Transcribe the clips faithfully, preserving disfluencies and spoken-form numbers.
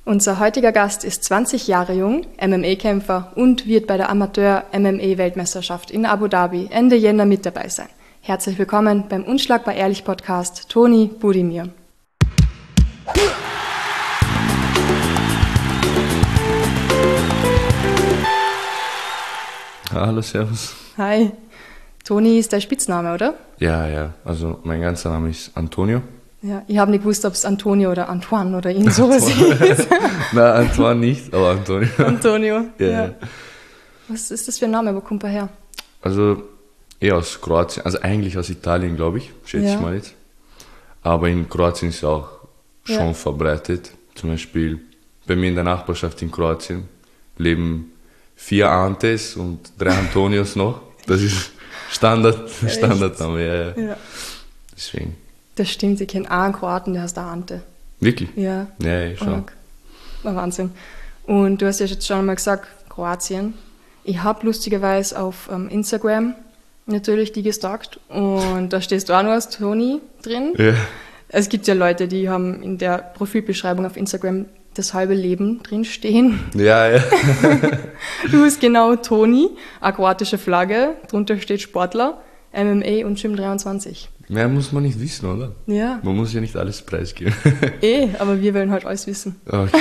Unser heutiger Gast ist zwanzig Jahre jung, M M A-Kämpfer und wird bei der Amateur-M M A-Weltmeisterschaft in Abu Dhabi Ende Jänner mit dabei sein. Herzlich willkommen beim Unschlagbar Ehrlich Podcast, Toni Budimir. Hallo, servus. Hi. Toni ist dein Spitzname, oder? Ja, ja. Also mein ganzer Name ist Antonio. Ja, ich habe nicht gewusst, ob es Antonio oder Antoine oder irgend sowas ist. Nein, Antoine nicht, aber Antonio. Antonio, ja. ja. Was ist das für ein Name? Wo kommt er her? Also eher aus Kroatien, also eigentlich aus Italien, glaube ich, schätze Ja. ich mal jetzt. Aber in Kroatien ist es auch schon Ja. verbreitet. Zum Beispiel bei mir in der Nachbarschaft in Kroatien leben vier Antes und drei Antonios noch. Das ist Standard, Standardname, ja, ja. Ja. Deswegen. Das stimmt, ich kenne einen Kroaten, der heißt der Ante. Wirklich? Ja. Ja, ja, schon. Arg. War Wahnsinn. Und du hast ja jetzt schon einmal gesagt, Kroatien. Ich habe lustigerweise auf ähm, Instagram natürlich die gestalkt und da stehst du auch noch als Toni drin. Ja. Es gibt ja Leute, die haben in der Profilbeschreibung auf Instagram das halbe Leben drin stehen. Ja, ja. Du bist genau Toni, eine kroatische Flagge, drunter steht Sportler, M M A und Gym dreiundzwanzig. Mehr muss man nicht wissen, oder? Ja, Man muss ja nicht alles preisgeben. eh, aber wir wollen halt alles wissen. Okay.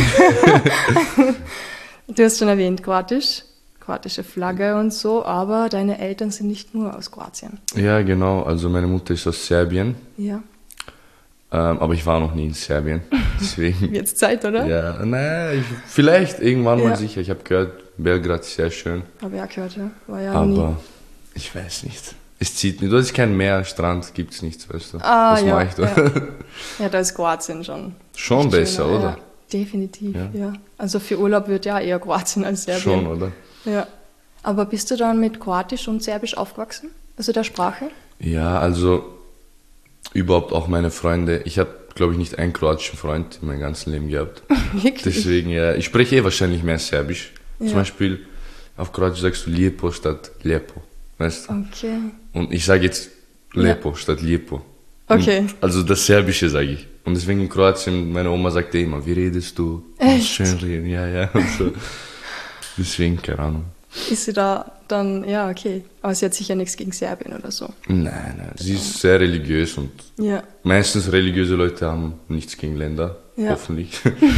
Du hast schon erwähnt, kroatisch, kroatische Flagge und so, aber deine Eltern sind nicht nur aus Kroatien. Ja, genau. Also meine Mutter ist aus Serbien, Ja, ähm, aber ich war noch nie in Serbien. Deswegen. jetzt Zeit, oder? Ja, naja, ich, vielleicht irgendwann Ja. mal sicher. Ich habe gehört, Belgrad ist sehr schön, Habe ich auch gehört, ja. War ja nie. aber ich weiß nicht. Es zieht nicht. Dort ist kein Meer, Strand gibt's nichts, weißt du. Ah, Was ja, mache ich da? ja. Ja, da ist Kroatien schon. Schon echt besser, schöner, oder? Ja, definitiv, ja. Ja. Also für Urlaub wird ja eher Kroatien als Serbien. Schon, oder? Ja. Aber bist du dann mit Kroatisch und Serbisch aufgewachsen? Also der Sprache? Ja, also überhaupt auch meine Freunde. Ich habe, glaube ich, nicht einen kroatischen Freund in meinem ganzen Leben gehabt. Wirklich? Deswegen, ja, ich spreche eh wahrscheinlich mehr Serbisch. Ja. Zum Beispiel auf Kroatisch sagst du Lijepo statt Lijepo, weißt du? Okay. Und ich sage jetzt Lepo statt Lijepo. Okay. Und also das Serbische sage ich. Und deswegen in Kroatien, meine Oma sagte immer, wie redest du? Du musst Echt? schön reden, ja, ja. Und so. Deswegen, keine Ahnung. Ist sie da dann, ja, okay. Aber sie hat sicher nichts gegen Serbien oder so. Nein, nein, sie ist sehr religiös und Ja. meistens religiöse Leute haben nichts gegen Länder, Ja. hoffentlich.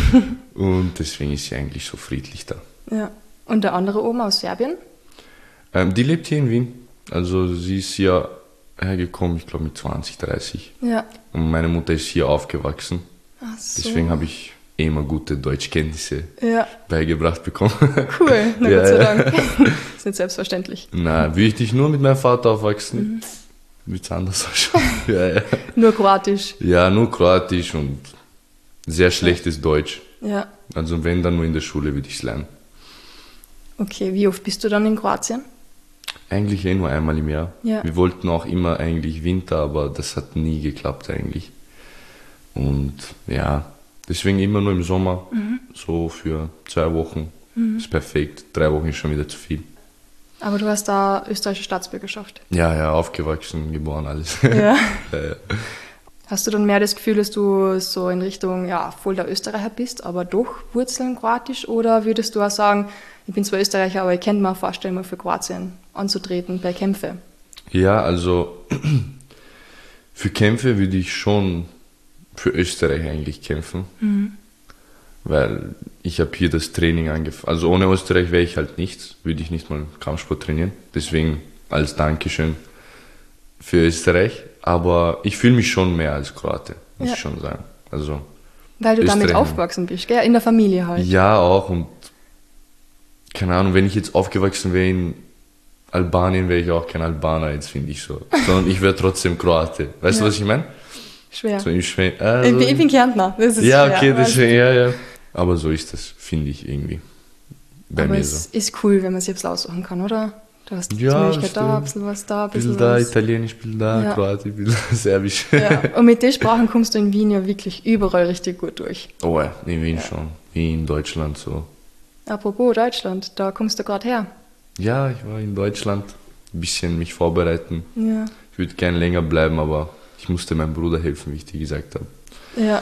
Und deswegen ist sie eigentlich so friedlich da. Ja. Und der andere Oma aus Serbien? Ähm, die lebt hier in Wien. Also sie ist hier hergekommen, ich glaube mit zwanzig, dreißig. Ja. Und meine Mutter ist hier aufgewachsen. Ach so. Deswegen habe ich eh immer gute Deutschkenntnisse Ja, beigebracht bekommen. cool. Na Ja, Gott sei ja. Dank. Ist nicht selbstverständlich. Na, will ich dich nur mit meinem Vater aufwachsen? Mhm. Wird's anders ausschauen. ja, ja. Nur Kroatisch. ja, nur Kroatisch und sehr schlechtes Deutsch. Ja. Also wenn, dann nur in der Schule würde ich es lernen. Okay, wie oft bist du dann in Kroatien? Eigentlich eh nur einmal im Jahr. Ja. Wir wollten auch immer eigentlich Winter, aber das hat nie geklappt eigentlich. Und ja, deswegen immer nur im Sommer, Mhm. so für zwei Wochen. Ist perfekt. Drei Wochen ist schon wieder zu viel. Aber du hast da österreichische Staatsbürgerschaft. Ja, ja, aufgewachsen, geboren, alles. Ja. ja, ja. Hast du dann mehr das Gefühl, dass du so in Richtung, ja, voll der Österreicher bist, aber doch Wurzeln kroatisch? Oder würdest du auch sagen, ich bin zwar Österreicher, aber ich könnte mir vorstellen, mal für Kroatien anzutreten bei Kämpfe? Ja, also für Kämpfe würde ich schon für Österreich eigentlich kämpfen. Weil ich habe hier das Training angefangen. Also ohne Österreich wäre ich halt nichts, würde ich nicht mal Kampfsport trainieren. Deswegen als Dankeschön für Österreich. Aber ich fühle mich schon mehr als Kroate, muss Ja. ich schon sagen. Also Weil du damit Österreich. aufgewachsen bist, gell? In der Familie halt. ja auch und keine Ahnung, wenn ich jetzt aufgewachsen wäre in Albanien, wäre ich auch kein Albaner, jetzt finde ich so. Sondern ich wäre trotzdem Kroate. Weißt Ja. du, was ich meine? Schwer. So im Schwe- ich, also, bin, ich bin Kärntner. Das ist ja, schwer, okay, weißt deswegen, ja, ja. Aber so ist das, finde ich irgendwie. Bei Aber mir es so. ist cool, wenn man sich selbst aussuchen kann, oder? Du hast die Ja, Möglichkeit da, ein stimmt. bisschen was da, ein Ein bisschen bisschen da, was. Italienisch, ein bisschen da, Ja. Kroatisch, ein bisschen Serbisch. Ja. Und mit den Sprachen kommst du in Wien ja wirklich überall richtig gut durch. Oh ja, in Wien Ja. schon. Wien, Deutschland so. Apropos Deutschland, da kommst du gerade her. Ja, ich war in Deutschland, ein bisschen mich vorbereiten. Ja. Ich würde gerne länger bleiben, aber ich musste meinem Bruder helfen, wie ich dir gesagt habe. Ja.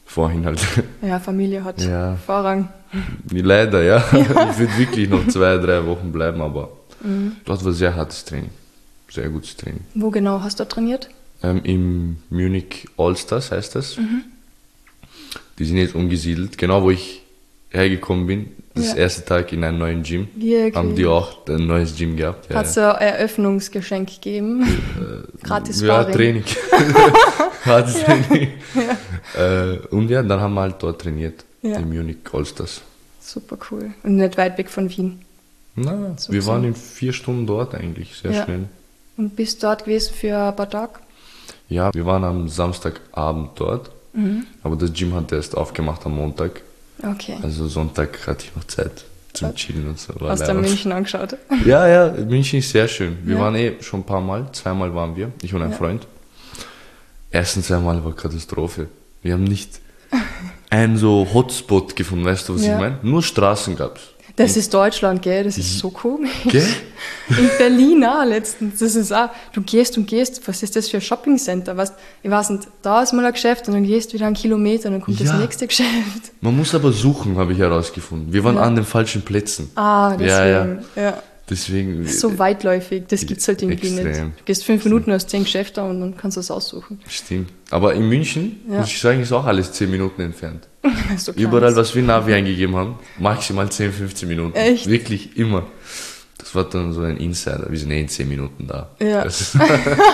vorhin halt. Ja, Familie hat Ja. Vorrang. Leider, ja. ja. Ich würde wirklich noch zwei, drei Wochen bleiben, aber Mhm. dort war sehr hartes Training. Sehr gutes Training. Wo genau hast du trainiert? Ähm, Im Munich Allstars heißt das. Mhm. Die sind jetzt umgesiedelt. Genau wo ich hergekommen bin, das Ja. erste Tag in einem neuen Gym, Wirklich? haben die auch ein neues Gym gehabt. Ja, Hat es ein Eröffnungsgeschenk gegeben? Gratis ja, Sparring. Training. Hartes Training. Äh, und ja, dann haben wir halt dort trainiert, Ja. im Munich Allstars. Super cool. Und nicht weit weg von Wien. Na, So wir gesehen. waren in vier Stunden dort eigentlich, sehr Ja. schnell. Und bist dort gewesen für ein paar Tage? Ja, wir waren am Samstagabend dort, Mhm. aber das Gym hat erst aufgemacht am Montag. Okay. Also Sonntag hatte ich noch Zeit zum Chillen und so. War Hast du leibend. München angeschaut? Ja, ja, München ist sehr schön. Wir Ja. waren eh schon ein paar Mal, zweimal waren wir, ich und ein Ja. Freund. Ersten zwei Mal war Katastrophe. Wir haben nicht einen so Hotspot gefunden, weißt du, was Ja. ich meine? Nur Straßen gab's. Das ist Deutschland, gell? Das ist so komisch. Gell? In Berlin auch letztens. Das ist auch, du gehst und gehst, was ist das für ein Shoppingcenter? Weißt, ich weiß nicht, da ist mal ein Geschäft und dann gehst du wieder einen Kilometer und dann kommt Ja. das nächste Geschäft. Man muss aber suchen, habe ich herausgefunden. Wir waren Ja. an den falschen Plätzen. Ah, deswegen. Ja, Ja, ja. Deswegen. So weitläufig, das gibt's halt irgendwie Extrem. nicht. Du gehst fünf Minuten aus zehn Geschäfte und dann kannst du es aussuchen. Stimmt. Aber in München, Ja. muss ich sagen, ist auch alles zehn Minuten entfernt. So klein Überall, ist. was wir Navi eingegeben haben, maximal zehn, fünfzehn Minuten. Echt? Wirklich immer. Das war dann so ein Insider. Wir sind eh in zehn Minuten da. Ja. Das ist,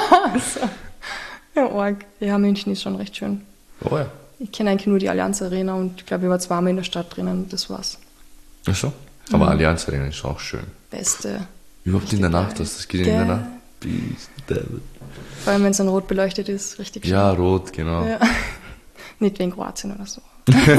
Ja, arg. Ja, München ist schon recht schön. oh ja. Ich kenne eigentlich nur die Allianz Arena und ich glaube, ich war zweimal in der Stadt drinnen und das war's. Ach so. Aber Mhm. Allianz Arena ist auch schön. Beste. Überhaupt in der Richtig Nacht, geil. hast du das gesehen in der Geil. Nacht? Beast, David. Vor allem, wenn es dann rot beleuchtet ist, richtig schön. Ja, rot, genau. Ja. Nicht wegen Kroatien oder so.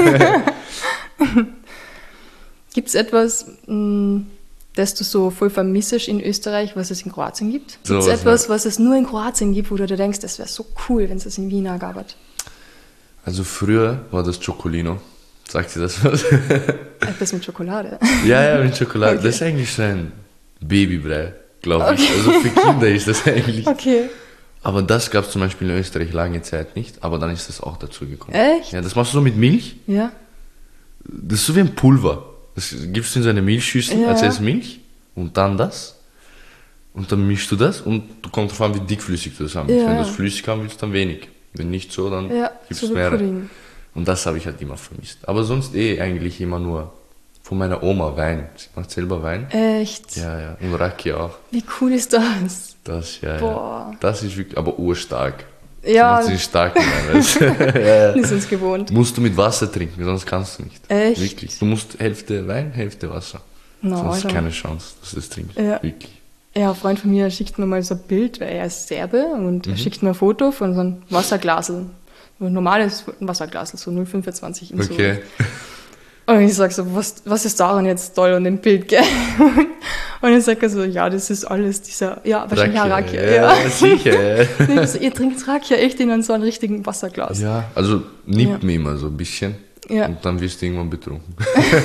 Gibt es etwas, mh, das du so voll vermissest in Österreich, was es in Kroatien gibt? Gibt es So was, etwas, was es nur in Kroatien gibt, wo du dir denkst, das wäre so cool, wenn es das in Wien auch gab? Also früher war das Chocolino. Sagt dir das was? Etwas mit Schokolade. ja, ja, mit Schokolade. Okay. Das ist eigentlich so ein Babybrei, glaube ich. Okay. Also für Kinder ist das eigentlich. Okay. Aber das gab es zum Beispiel in Österreich lange Zeit nicht, aber dann ist das auch dazu gekommen. Echt? Ja, das machst du so mit Milch. Ja. Das ist so wie ein Pulver. Das gibst du in so eine Milchschüssel, Ja. als erst Milch und dann das. Und dann mischst du das und du kommst drauf an, wie dickflüssig du das haben willst. Ja. Wenn du das flüssig haben willst, dann wenig. Wenn nicht so, dann Ja, gibst so du wie mehr. Pudding. Und das habe ich halt immer vermisst. Aber sonst eh eigentlich immer nur von meiner Oma Wein. Sie macht selber Wein. Echt? Ja, ja. Und Raki auch. Wie cool ist das? Das, ja, Boah. ja. Das ist wirklich, aber urstark. Sie Ja, macht den starken Wein, weißt du? ja, ja. wir sind es gewohnt. Musst du mit Wasser trinken, sonst kannst du nicht. Echt? Wirklich. Du musst Hälfte Wein, Hälfte Wasser. Na, sonst Alter. keine Chance, dass du das trinkst. Ja. Wirklich. Ja, ein Freund von mir schickt mir mal so ein Bild, weil er ist Serbe und Mhm. er schickt mir ein Foto von so einem Wasserglasel. So ein normales Wasserglasel, so null Komma fünfundzwanzig in so. Okay. Und ich sag so, was, was ist daran jetzt toll an dem Bild, gell? Und dann sagt er so, ja, das ist alles dieser, ja, wahrscheinlich Rakia, Rakia. ja, Ja. sicher. Ja. Nee, so, ihr trinkt Rakia echt in so einem richtigen Wasserglas. ja, also nimmt Ja. mir immer so ein bisschen Ja. und dann wirst du irgendwann betrunken.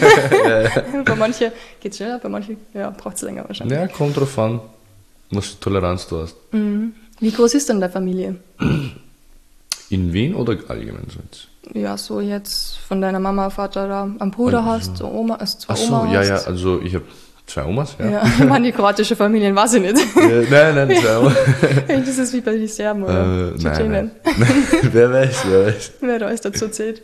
Bei manchen geht's schneller, bei manchen ja, braucht's länger wahrscheinlich. Ja, kommt drauf an, was für Toleranz du hast. Mhm. Wie groß ist denn deine Familie? In Wien oder allgemein so jetzt? Ja, so jetzt von deiner Mama, Vater da einen Bruder Also- hast, so Oma, also zwei Ach so, Oma ja, hast. ja, also ich habe zwei Omas, ja. Ja, ich meine, die kroatische Familien weiß ich nicht. Ja, nein, nein, zwei Omas. Das ist wie bei den Serben oder Äh, nein, Tschetschenen. nein. wer weiß, wer weiß. Wer da alles dazu zählt.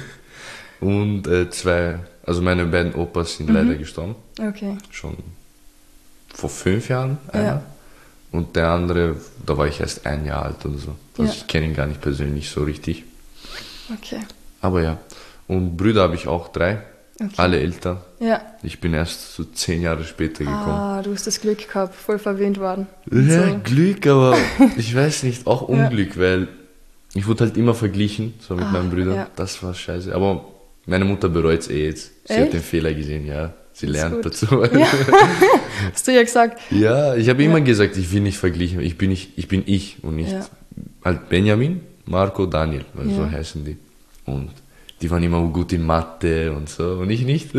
Und äh, zwei, also meine beiden Opas sind leider gestorben. Okay. Schon vor fünf Jahren einer. Ja. Und der andere, da war ich erst ein Jahr alt oder so. Also Ja. ich kenne ihn gar nicht persönlich so richtig. Okay. Aber ja. Und Brüder habe ich auch drei. Okay. Alle älter. Ja. Ich bin erst so zehn Jahre später gekommen. Ah, du hast das Glück gehabt, voll verwöhnt worden. Ja, So. Glück, aber ich weiß nicht, auch Unglück, weil ich wurde halt immer verglichen, so mit Ah, meinen Brüdern. ja. Das war scheiße. Aber meine Mutter bereut es eh jetzt. Sie Echt? hat den Fehler gesehen, ja. Sie Das ist lernt gut. dazu. Ja. Hast du ja gesagt. Ja, ich habe immer gesagt, ich will nicht verglichen. Ich bin, nicht, ich, bin ich und nicht Ja. halt Benjamin, Marco, Daniel, weil so Ja. heißen die. Und die waren immer gut in Mathe und so und ich nicht.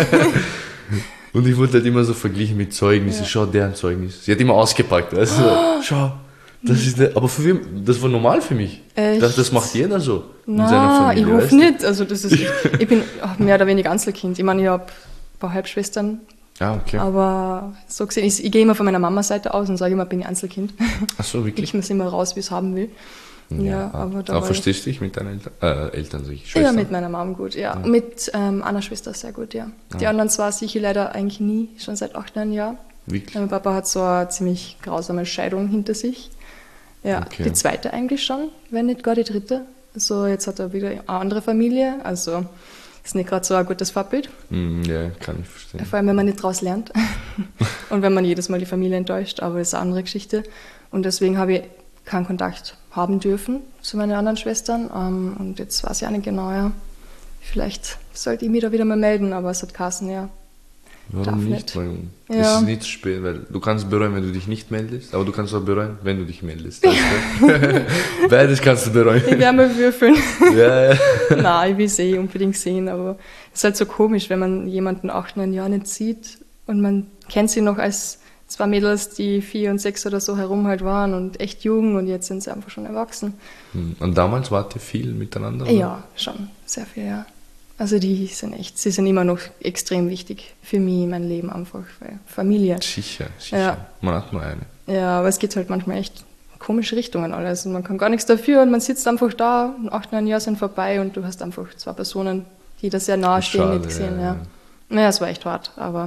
Und ich wurde halt immer so verglichen mit Zeugnissen. Ja. Schau, deren Zeugnis. Sie hat immer ausgepackt, weißt du? Schau, Das ist der, aber für wen, das war normal für mich. Echt? Ich dachte, das macht jeder so in Na, seiner Familie. ich hoffe weißt du? nicht. Also das ist, ich bin mehr oder weniger Einzelkind. Ich meine, ich habe ein paar Halbschwestern, Ah, okay. aber so gesehen, ich, ich gehe immer von meiner Mama-Seite aus und sage immer, bin ich Einzelkind. Ach so, wirklich? Ich muss immer raus, wie ich es haben will. Ja, aber da aber war verstehst du dich mit deinen Eltern? Äh, Eltern, sag ich, ich, Schwestern? ja, mit meiner Mom gut, ja. Ja. Mit ähm, einer Schwester sehr gut, ja. Die Ah. anderen zwei sehe ich leider eigentlich nie, schon seit acht, neun Jahren. Wirklich? Mein Papa hat so eine ziemlich grausame Scheidung hinter sich. Ja, Okay. die zweite eigentlich schon, wenn nicht gar die dritte. Also jetzt hat er wieder eine andere Familie, also ist nicht gerade so ein gutes Vorbild. Hm, ja, kann ich verstehen. Vor allem, wenn man nicht daraus lernt und wenn man jedes Mal die Familie enttäuscht, aber das ist eine andere Geschichte. Und deswegen habe ich keinen Kontakt haben dürfen zu meinen anderen Schwestern. Ähm, und jetzt weiß ich auch nicht genau, ja. Vielleicht sollte ich mich da wieder mal melden, aber es hat geheißen, ja. Darf Warum nicht? nicht. Weil Ja. Es ist nicht zu spät, weil du kannst bereuen, wenn du dich nicht meldest, aber du kannst auch bereuen, wenn du dich meldest. Weißt du? Beides kannst du bereuen. Ich werde mal würfeln. Ja, ja. Nein, ich will es eh unbedingt sehen, aber es ist halt so komisch, wenn man jemanden acht, neun Jahre nicht sieht und man kennt sie noch als zwei Mädels, die vier und sechs oder so herum halt waren und echt jung und jetzt sind sie einfach schon erwachsen. Hm, und damals wart ihr viel miteinander? Oder? Ja, schon, sehr viel, ja. Also die sind echt, sie sind immer noch extrem wichtig für mich, mein Leben einfach, weil Familie. Sicher, sicher. Ja. Man hat nur eine. Ja, aber es geht halt manchmal echt komische Richtungen alles und man kann gar nichts dafür und man sitzt einfach da und acht, neun Jahre sind vorbei und du hast einfach zwei Personen, die da sehr nahe stehen, Schade, nicht gesehen, ja, ja. ja. Naja, es war echt hart, aber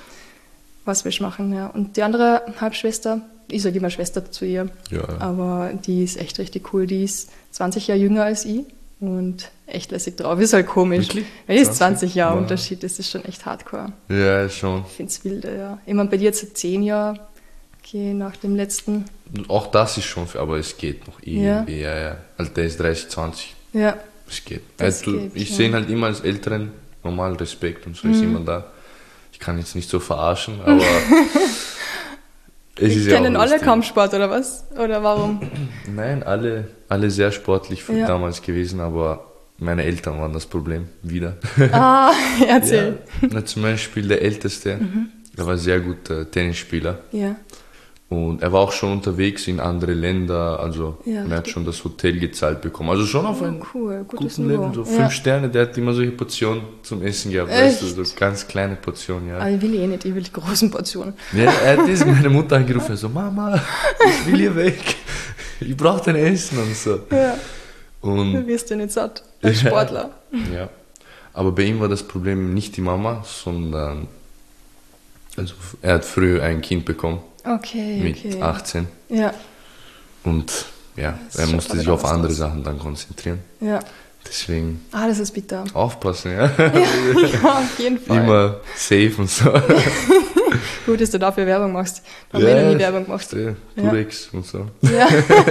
was willst du machen, ja. Und die andere Halbschwester, ich sage immer Schwester zu ihr, Ja. aber die ist echt richtig cool, die ist zwanzig Jahre jünger als ich und echt lässig drauf, ist halt komisch. Wirklich? Weil ist zwanzig? zwanzig Jahre Wow. Unterschied, das ist schon echt hardcore. Ja, schon. Ich finde es wilde, ja. Ich meine, bei dir jetzt zehn Jahre, okay, nach dem letzten, Auch das ist schon, viel, aber es geht noch irgendwie. Ja, ja. Also der ist dreißig, zwanzig. ja. Es geht. Das Also, geht, ich ja. sehe ihn halt immer als Älteren, normal Respekt und so ist immer da. Ich kann jetzt nicht so verarschen, aber es ist Ich ja kennen auch alle lustig. Kampfsport oder was? Oder warum? Nein, alle, alle sehr sportlich für Ja. damals gewesen, aber meine Eltern waren das Problem wieder. Ah, erzähl. Ja, na, zum Beispiel der Älteste, Mhm. der war sehr guter Tennisspieler Ja. und er war auch schon unterwegs in andere Länder, also Ja, er hat richtig. schon das Hotel gezahlt bekommen, also schon auf Oh, ein cool, gutes guten Niveau. Leben, so Ja. fünf Sterne, der hat immer solche Portionen zum Essen gehabt, weißt du, Echt? so ganz kleine Portionen, ja. Aber ich will eh nicht, ich will die großen Portionen. Ja, er hat diese meine Mutter angerufen, so, Mama, ich will hier weg, ich brauche dein Essen und so. Ja. Du Und, wirst ja nicht satt, als Sportler. ja, aber bei ihm war das Problem nicht die Mama, sondern, also er hat früh ein Kind bekommen, Okay, mit okay. achtzehn Ja, und ja, Das er schaut musste aber sich auf was andere aus. Sachen dann konzentrieren. ja. Deswegen Ah, das ist bitter. aufpassen, ja. Ja, auf jeden Fall. Immer safe und so. Gut, dass du dafür Werbung machst. Da haben wir noch nie Werbung gemacht. Ja, Durex und so. Ja.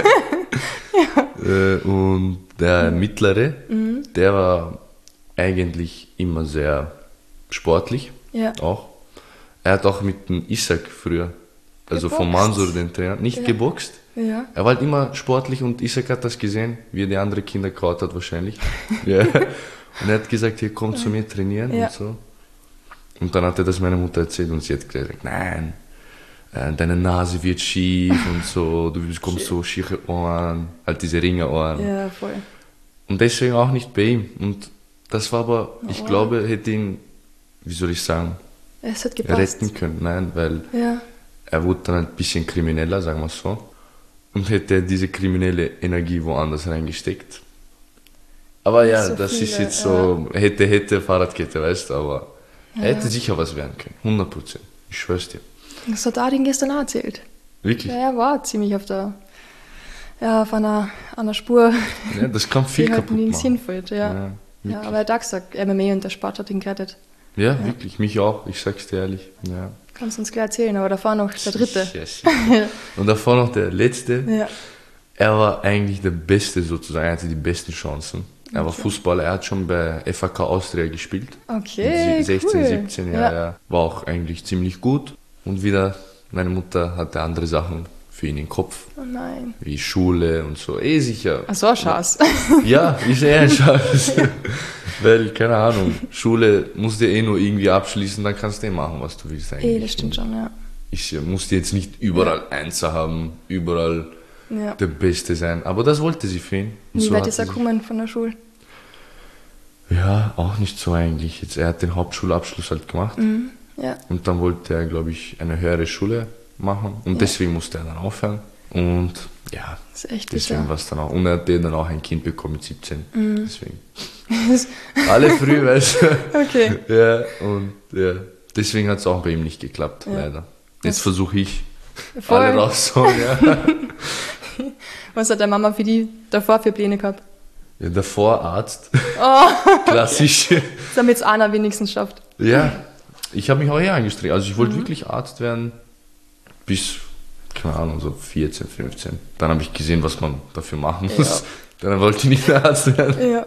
Äh, und der mittlere, Mhm. der war eigentlich immer sehr sportlich, Ja. auch. Er hat auch mit dem Isaac früher, also vom Geboxt? Mansur, den Trainer, nicht Ja. geboxt. Ja. Er war halt immer sportlich und Isaac hat das gesehen, wie er die anderen Kinder kaut hat wahrscheinlich. Ja. Und er hat gesagt, hier komm zu mir trainieren Ja. und so. Und dann hat er das meiner Mutter erzählt und sie hat gesagt, nein, äh, deine Nase wird schief und so, du bekommst so schiefe Ohren, halt diese Ringerohren. Ja, voll. Und deswegen auch nicht bei ihm. Und das war aber, ich Oh. glaube, hätte ihn, wie soll ich sagen, Es hat gepasst. retten können. Nein, weil Ja. er wurde dann ein bisschen krimineller, sagen wir so. Und hätte diese kriminelle Energie woanders reingesteckt. Aber ja, So das ist viele, jetzt so, hätte, hätte, Fahrradkette, weißt du, aber er hätte sicher was werden können. hundert Prozent. Ich schwör's dir. Das hat Adin gestern auch erzählt. Wirklich. Ja, er war ziemlich auf der, ja, auf einer, einer Spur, Ja, das kann viel die halt kaputt nirgends machen. hinfällt. Ja. Ja, Ja, wirklich. aber er hat auch gesagt, M M A und der Sport hat ihn gerettet. Ja, wirklich, mich auch, ich sag's dir ehrlich. Ja. Kannst du uns gleich erzählen, aber davor noch der dritte. Sicher, sicher. Und davor noch der letzte. Ja. Er war eigentlich der Beste sozusagen, er hatte die besten Chancen. Er war Fußballer, er hat schon bei F A K Austria gespielt. Okay, Mit sechzehn, cool. siebzehn, ja, Ja. ja. War auch eigentlich ziemlich gut. Und wieder, meine Mutter hatte andere Sachen für ihn im Kopf, Oh nein. wie Schule und so. Eh sicher. Ach so, ein Schatz. Ja, ist eher ein Schatz. Weil, keine Ahnung, Schule musst du eh nur irgendwie abschließen, dann kannst du eh machen, was du willst eigentlich. Eh, das stimmt schon, ja. Ich musste jetzt nicht überall Einser haben, überall Ja. der Beste sein. Aber das wollte sie für ihn. Und Wie so weit hat ist er sie sich- gekommen von der Schule? Ja, auch nicht so eigentlich. Jetzt, er hat den Hauptschulabschluss halt gemacht. Mhm. Ja. Und dann wollte er, glaube ich, eine höhere Schule machen. Und Ja. deswegen musste er dann aufhören. Und ja, Das ist echt deswegen bitter. war es dann auch. Und er hat dann auch ein Kind bekommen mit siebzehn. Mhm. Deswegen. Alle früh, weißt du. Okay. Ja, und ja, deswegen hat es auch bei ihm nicht geklappt, Ja. leider. Jetzt versuche ich, Voll. alle rauszuholen, ja. Was hat deine Mama für die davor für Pläne gehabt? Ja, davor Arzt. Oh, Klassisch. damit es einer wenigstens schafft. Ja, ich habe mich auch eher angestrengt. Also ich wollte wirklich Arzt werden bis, keine Ahnung, so vierzehn, fünfzehn. Dann habe ich gesehen, was man dafür machen muss. Dann wollte ich nicht mehr Arzt werden. Ja.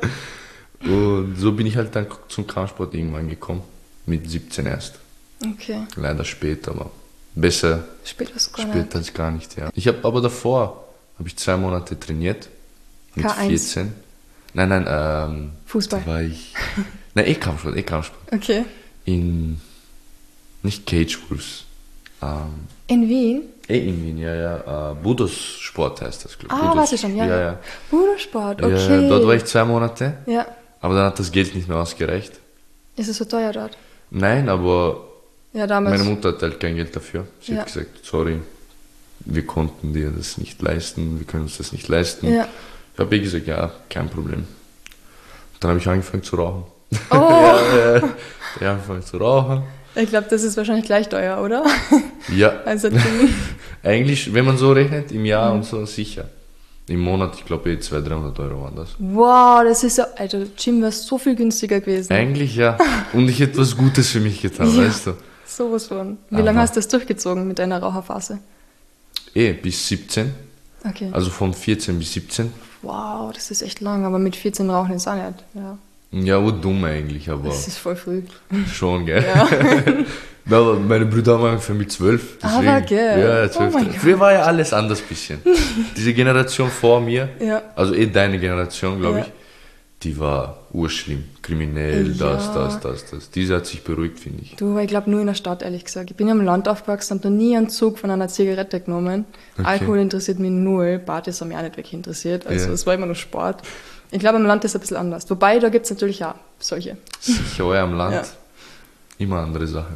Und so bin ich halt dann zum Kampfsport irgendwann gekommen. Mit siebzehn erst. Okay. Leider spät, aber besser Später sogar. spät als gar nicht, ja. Ich habe aber davor, habe ich zwei Monate trainiert. Mit K eins. vierzehn. Nein, nein, ähm... Fußball. Da war ich... Nein, eh Kampfsport, eh Kampfsport. Okay. In... Nicht Cage Wolves. Ähm... In Wien? Eh in Wien, ja, ja. Äh, Budos Sport heißt das, glaube ich. Ah, Budos. weiß ich schon, ja. Ja, ja. Budosport, okay. Ja, dort war ich zwei Monate, Ja. aber dann hat das Geld nicht mehr ausgereicht. Ist es so teuer dort? Nein, aber Ja, damals. meine Mutter hat halt kein Geld dafür. Sie Ja. hat gesagt, sorry, wir konnten dir das nicht leisten, wir können uns das nicht leisten. Ja. Ich habe eh gesagt, ja, kein Problem. Dann habe ich angefangen zu rauchen. Oh, ja, ja, ich habe angefangen zu rauchen. ich glaube, das ist wahrscheinlich gleich teuer, oder? Ja, Also, eigentlich, wenn man so rechnet, im Jahr und so, sicher. Im Monat, ich glaube, eh zweihundert, dreihundert Euro waren das. wow, das ist ja, Alter, Gym wäre so viel günstiger gewesen. Eigentlich ja. Und ich hätte was Gutes für mich getan, Ja. weißt du. Sowas von. Wie Aber- lange hast du das durchgezogen mit deiner Raucherphase? Eh, bis siebzehn. Okay. Also von vierzehn bis siebzehn. Wow, das ist echt lang, aber mit vierzehn rauchen ist auch nicht. Ja, Ja, wo dumm eigentlich, aber das ist voll früh. schon, gell? Ja. Aber meine Brüder haben angefangen mit zwölf. Aber, gell? Ja, Oh zwölf. mein Gott. Früher war ja alles anders bisschen. Diese Generation vor mir, Ja. also eh deine Generation, glaube Ja. ich, die war urschlimm. Kriminell, Ja. das, das, das, das. Diese hat sich beruhigt, finde ich. Du, aber ich glaube nur in der Stadt, ehrlich gesagt. Ich bin ja im Land aufgewachsen, habe noch nie einen Zug von einer Zigarette genommen. Okay. Alkohol interessiert mich null, Partys haben mich auch nicht wirklich interessiert. Also Ja. es war immer nur Sport. Ich glaube, im Land ist es ein bisschen anders. Wobei, da gibt es natürlich auch solche. Sicher, euer am Land, Ja. immer andere Sache.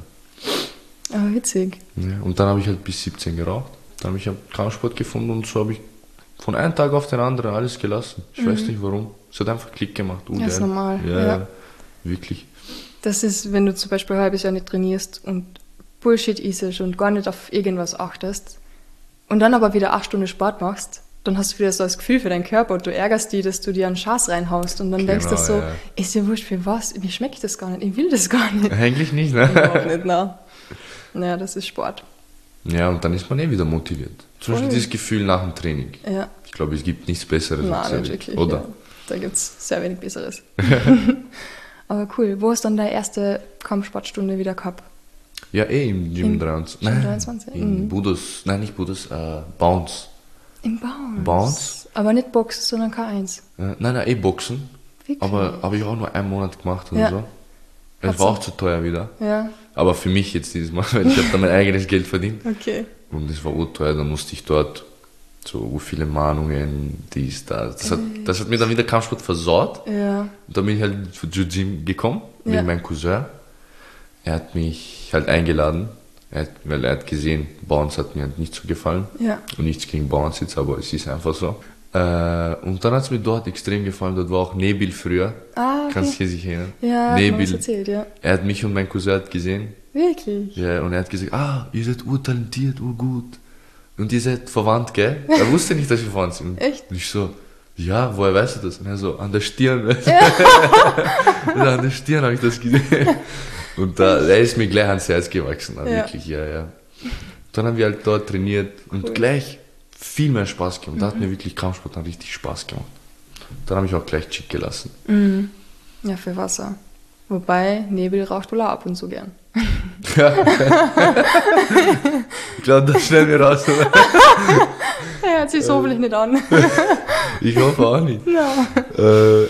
Aber witzig. Ja, und dann habe ich halt bis siebzehn geraucht. Dann habe ich halt Kampfsport gefunden und so habe ich von einem Tag auf den anderen alles gelassen. Ich weiß nicht warum. Es hat einfach Klick gemacht. Oh, Mhm. Ja, ist geil. normal, Ja, ja. ja, wirklich. Das ist, wenn du zum Beispiel ein halbes Jahr nicht trainierst und Bullshit isst und gar nicht auf irgendwas achtest und dann aber wieder acht Stunden Sport machst, dann hast du wieder so das Gefühl für deinen Körper und du ärgerst dich, dass du dir einen Schaß reinhaust und dann denkst du Genau, so, ja. ist ja wurscht für was, mir schmeckt das gar nicht, ich will das gar nicht. Eigentlich nicht, ne? Überhaupt nicht, na. Naja, das ist Sport. Ja, und dann ist man eh wieder motiviert. Zum Beispiel Voll. dieses Gefühl nach dem Training. Ja, Ich glaube, es gibt nichts Besseres. als nein, das, nicht wirklich. Oder? Ja. Da gibt es sehr wenig Besseres. Aber cool. Wo hast du dann deine erste Kampfsportstunde wieder gehabt? Ja, eh im Gym Im dreiundzwanzig. Gym Nein, dreiundzwanzig? in Mhm. Budos, nein, nicht Budos, äh, Bounce. Im Bounce. Bounce? Aber nicht Boxen, sondern K eins. Äh, nein, nein, eh Boxen. Wirklich? Aber habe ich auch nur einen Monat gemacht oder Ja. so. Es Hat's war so- auch zu teuer wieder. Ja, Aber für mich jetzt dieses Mal, weil ich habe da mein eigenes Geld verdient. okay. Und es war urteuer, dann musste ich dort so viele Mahnungen, dies, das. Das hat, das hat mir dann wieder Kampfsport versaut. Ja, Und dann bin ich halt zu Jiu-Jitsu gekommen, Ja. mit meinem Cousin. Er hat mich halt eingeladen, er hat, weil er hat gesehen, Bounce hat mir halt nicht so gefallen. ja. Und nichts gegen Bounce jetzt, aber es ist einfach so. Äh, und dann hat es mir dort extrem gefallen, dort war auch Nebel früher. Ah, okay. Kannst du dich erinnern? Ja, hat mir was Nebel. erzählt, ja. Er hat mich und mein Cousin hat gesehen. Wirklich? Ja, und er hat gesagt, ah, ihr seid urtalentiert, urgut. Und ihr seid verwandt, gell? Er wusste nicht, dass wir verwandt sind. Echt? Und ich so, ja, woher weißt du das? Und er so, an der Stirn. Ja. ja, an der Stirn habe ich das gesehen. Und da, er ist mir gleich ans Herz gewachsen, Ja. wirklich, ja, ja. Dann haben wir halt dort trainiert und Cool. gleich viel mehr Spaß gemacht. Da hat mir wirklich Kampfsport dann richtig Spaß gemacht. Dann habe ich auch gleich Chick gelassen. Mhm. Ja, für Wasser. Wobei, Nebel raucht wohl auch ab und zu gern. Ich glaube, das schnell wir raus. Oder? Er hört sich so hoffentlich nicht an. Ich hoffe auch nicht. Ja. Äh,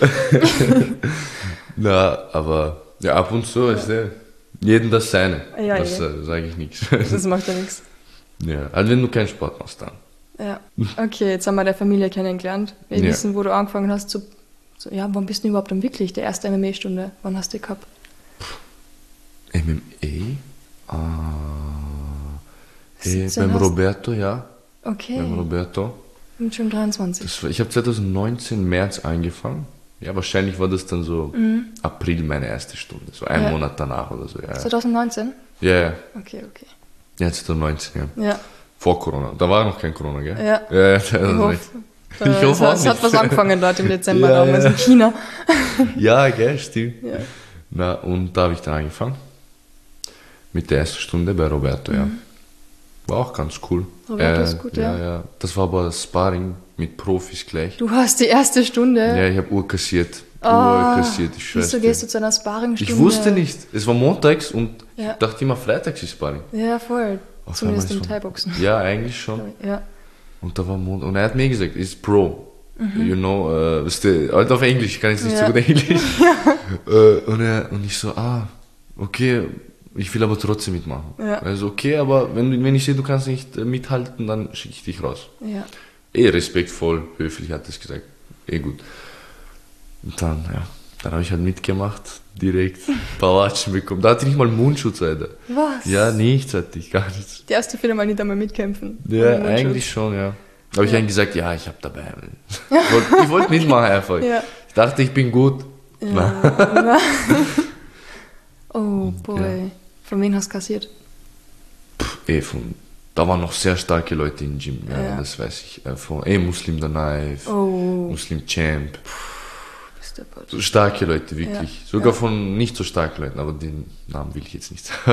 Na, aber ja, ab und zu ist der. Jeden das seine. Ja, das eh. äh, sage ich nichts. Das macht ja nichts. Ja, also wenn du keinen Sport machst, dann. Ja. Okay, jetzt haben wir deine Familie kennengelernt. Wir Ja. wissen, wo du angefangen hast zu, zu... Ja, wann bist du überhaupt dann wirklich? Der erste M M A-Stunde, wann hast du die gehabt? M M A? Ah, hey, siebzehn beim hast- Roberto, ja. Okay, Beim Roberto. bin schon dreiundzwanzig. Das war, ich habe zwanzig neunzehn März angefangen. Ja, wahrscheinlich war das dann so April meine erste Stunde. So ein Mhm. Ja. Monat danach oder so. Ja, zwanzig neunzehn? ja. ja. Okay, okay. Ja, zwanzig neunzehn, ja. Ja, Vor Corona. Da war noch kein Corona, gell? Ja. Ja, ja, das ich ist hoffe. recht. Äh, Ich hoffe es, auch es hat nicht. was angefangen dort im Dezember Ja, damals ja. in China. Ja, gell, stimmt. Ja. Na, und da habe ich dann angefangen. Mit der ersten Stunde bei Roberto, ja. War auch ganz cool. Mhm. Roberto ist gut, ja. ja. ja. Das war aber das Sparring mit Profis gleich. Du hast die erste Stunde. Ja, ich habe Uhr kassiert. Ah, Uhr kassiert, ich schwör's Wieso dir. gehst du zu einer Sparringstunde? Ich wusste nicht. Es war montags und Ja. ich dachte immer, freitags ist Sparring. Ja, voll. Auf Zumindest im einmal so- Thai-Boxen. Ja, eigentlich schon. Ja. Und da war Montag. Und er hat mir gesagt, ist Pro. You know, äh, weißt du, halt auf Englisch, ich kann jetzt nicht Ja. so gut Englisch. äh, und, er, und ich so, ah, okay, ich will aber trotzdem mitmachen. Ja. Also okay, aber wenn, du- wenn ich sehe, du kannst nicht äh, mithalten, dann schicke ich dich raus. Ja. Eh respektvoll, höflich hat er es gesagt. Eh gut. Und dann, ja, dann habe ich halt mitgemacht, direkt ein paar Watschen bekommen. Da hatte ich nicht mal Mundschutz, Alter. Was? Ja, nichts hatte ich, gar nichts. Die erste Film mal nicht einmal mitkämpfen. Ja, Ohne Mundschutz. eigentlich schon, ja. Da habe ich dann gesagt, ja, ich habe dabei. Ich wollte wollt mitmachen einfach. Ja. Ich dachte, ich bin gut. Ja. Oh boy. Ja. Von wem hast du kassiert? Eh, von, da waren noch sehr starke Leute im Gym, ja, Ja. das weiß ich. Äh, von, eh, Muslim the Knife, Oh, Muslim Champ. bist du Gott. So starke Leute, wirklich. Ja. Sogar Ja. von nicht so starken Leuten, aber den Namen will ich jetzt nicht sagen.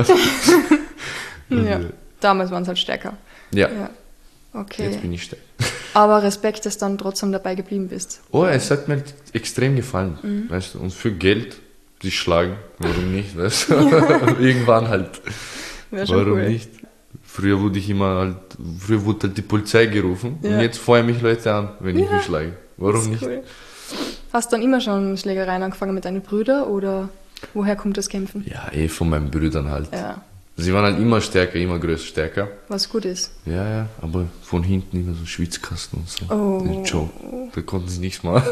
Ja. Damals waren es halt stärker. Ja, Ja. Okay. jetzt bin ich stark. Aber Respekt, dass du dann trotzdem dabei geblieben bist. Oh, es hat mir extrem gefallen, Mhm. weißt du. Und für Geld sich schlagen, warum nicht, weißt du. Irgendwann halt. Wäre schon Warum cool. nicht? Früher wurde ich immer halt, früher wurde halt die Polizei gerufen Ja. und jetzt feuern mich Leute an, wenn ich Ja. mich schlage. Warum Das ist nicht? Cool. Hast du dann immer schon Schlägereien angefangen mit deinen Brüdern oder woher kommt das Kämpfen? Ja, eh von meinen Brüdern halt. Ja, Sie waren halt immer stärker, immer größer, stärker. was gut ist. Ja, ja, aber von hinten immer so Schwitzkasten und so. Oh. Der Joe. Da konnten sie nichts machen.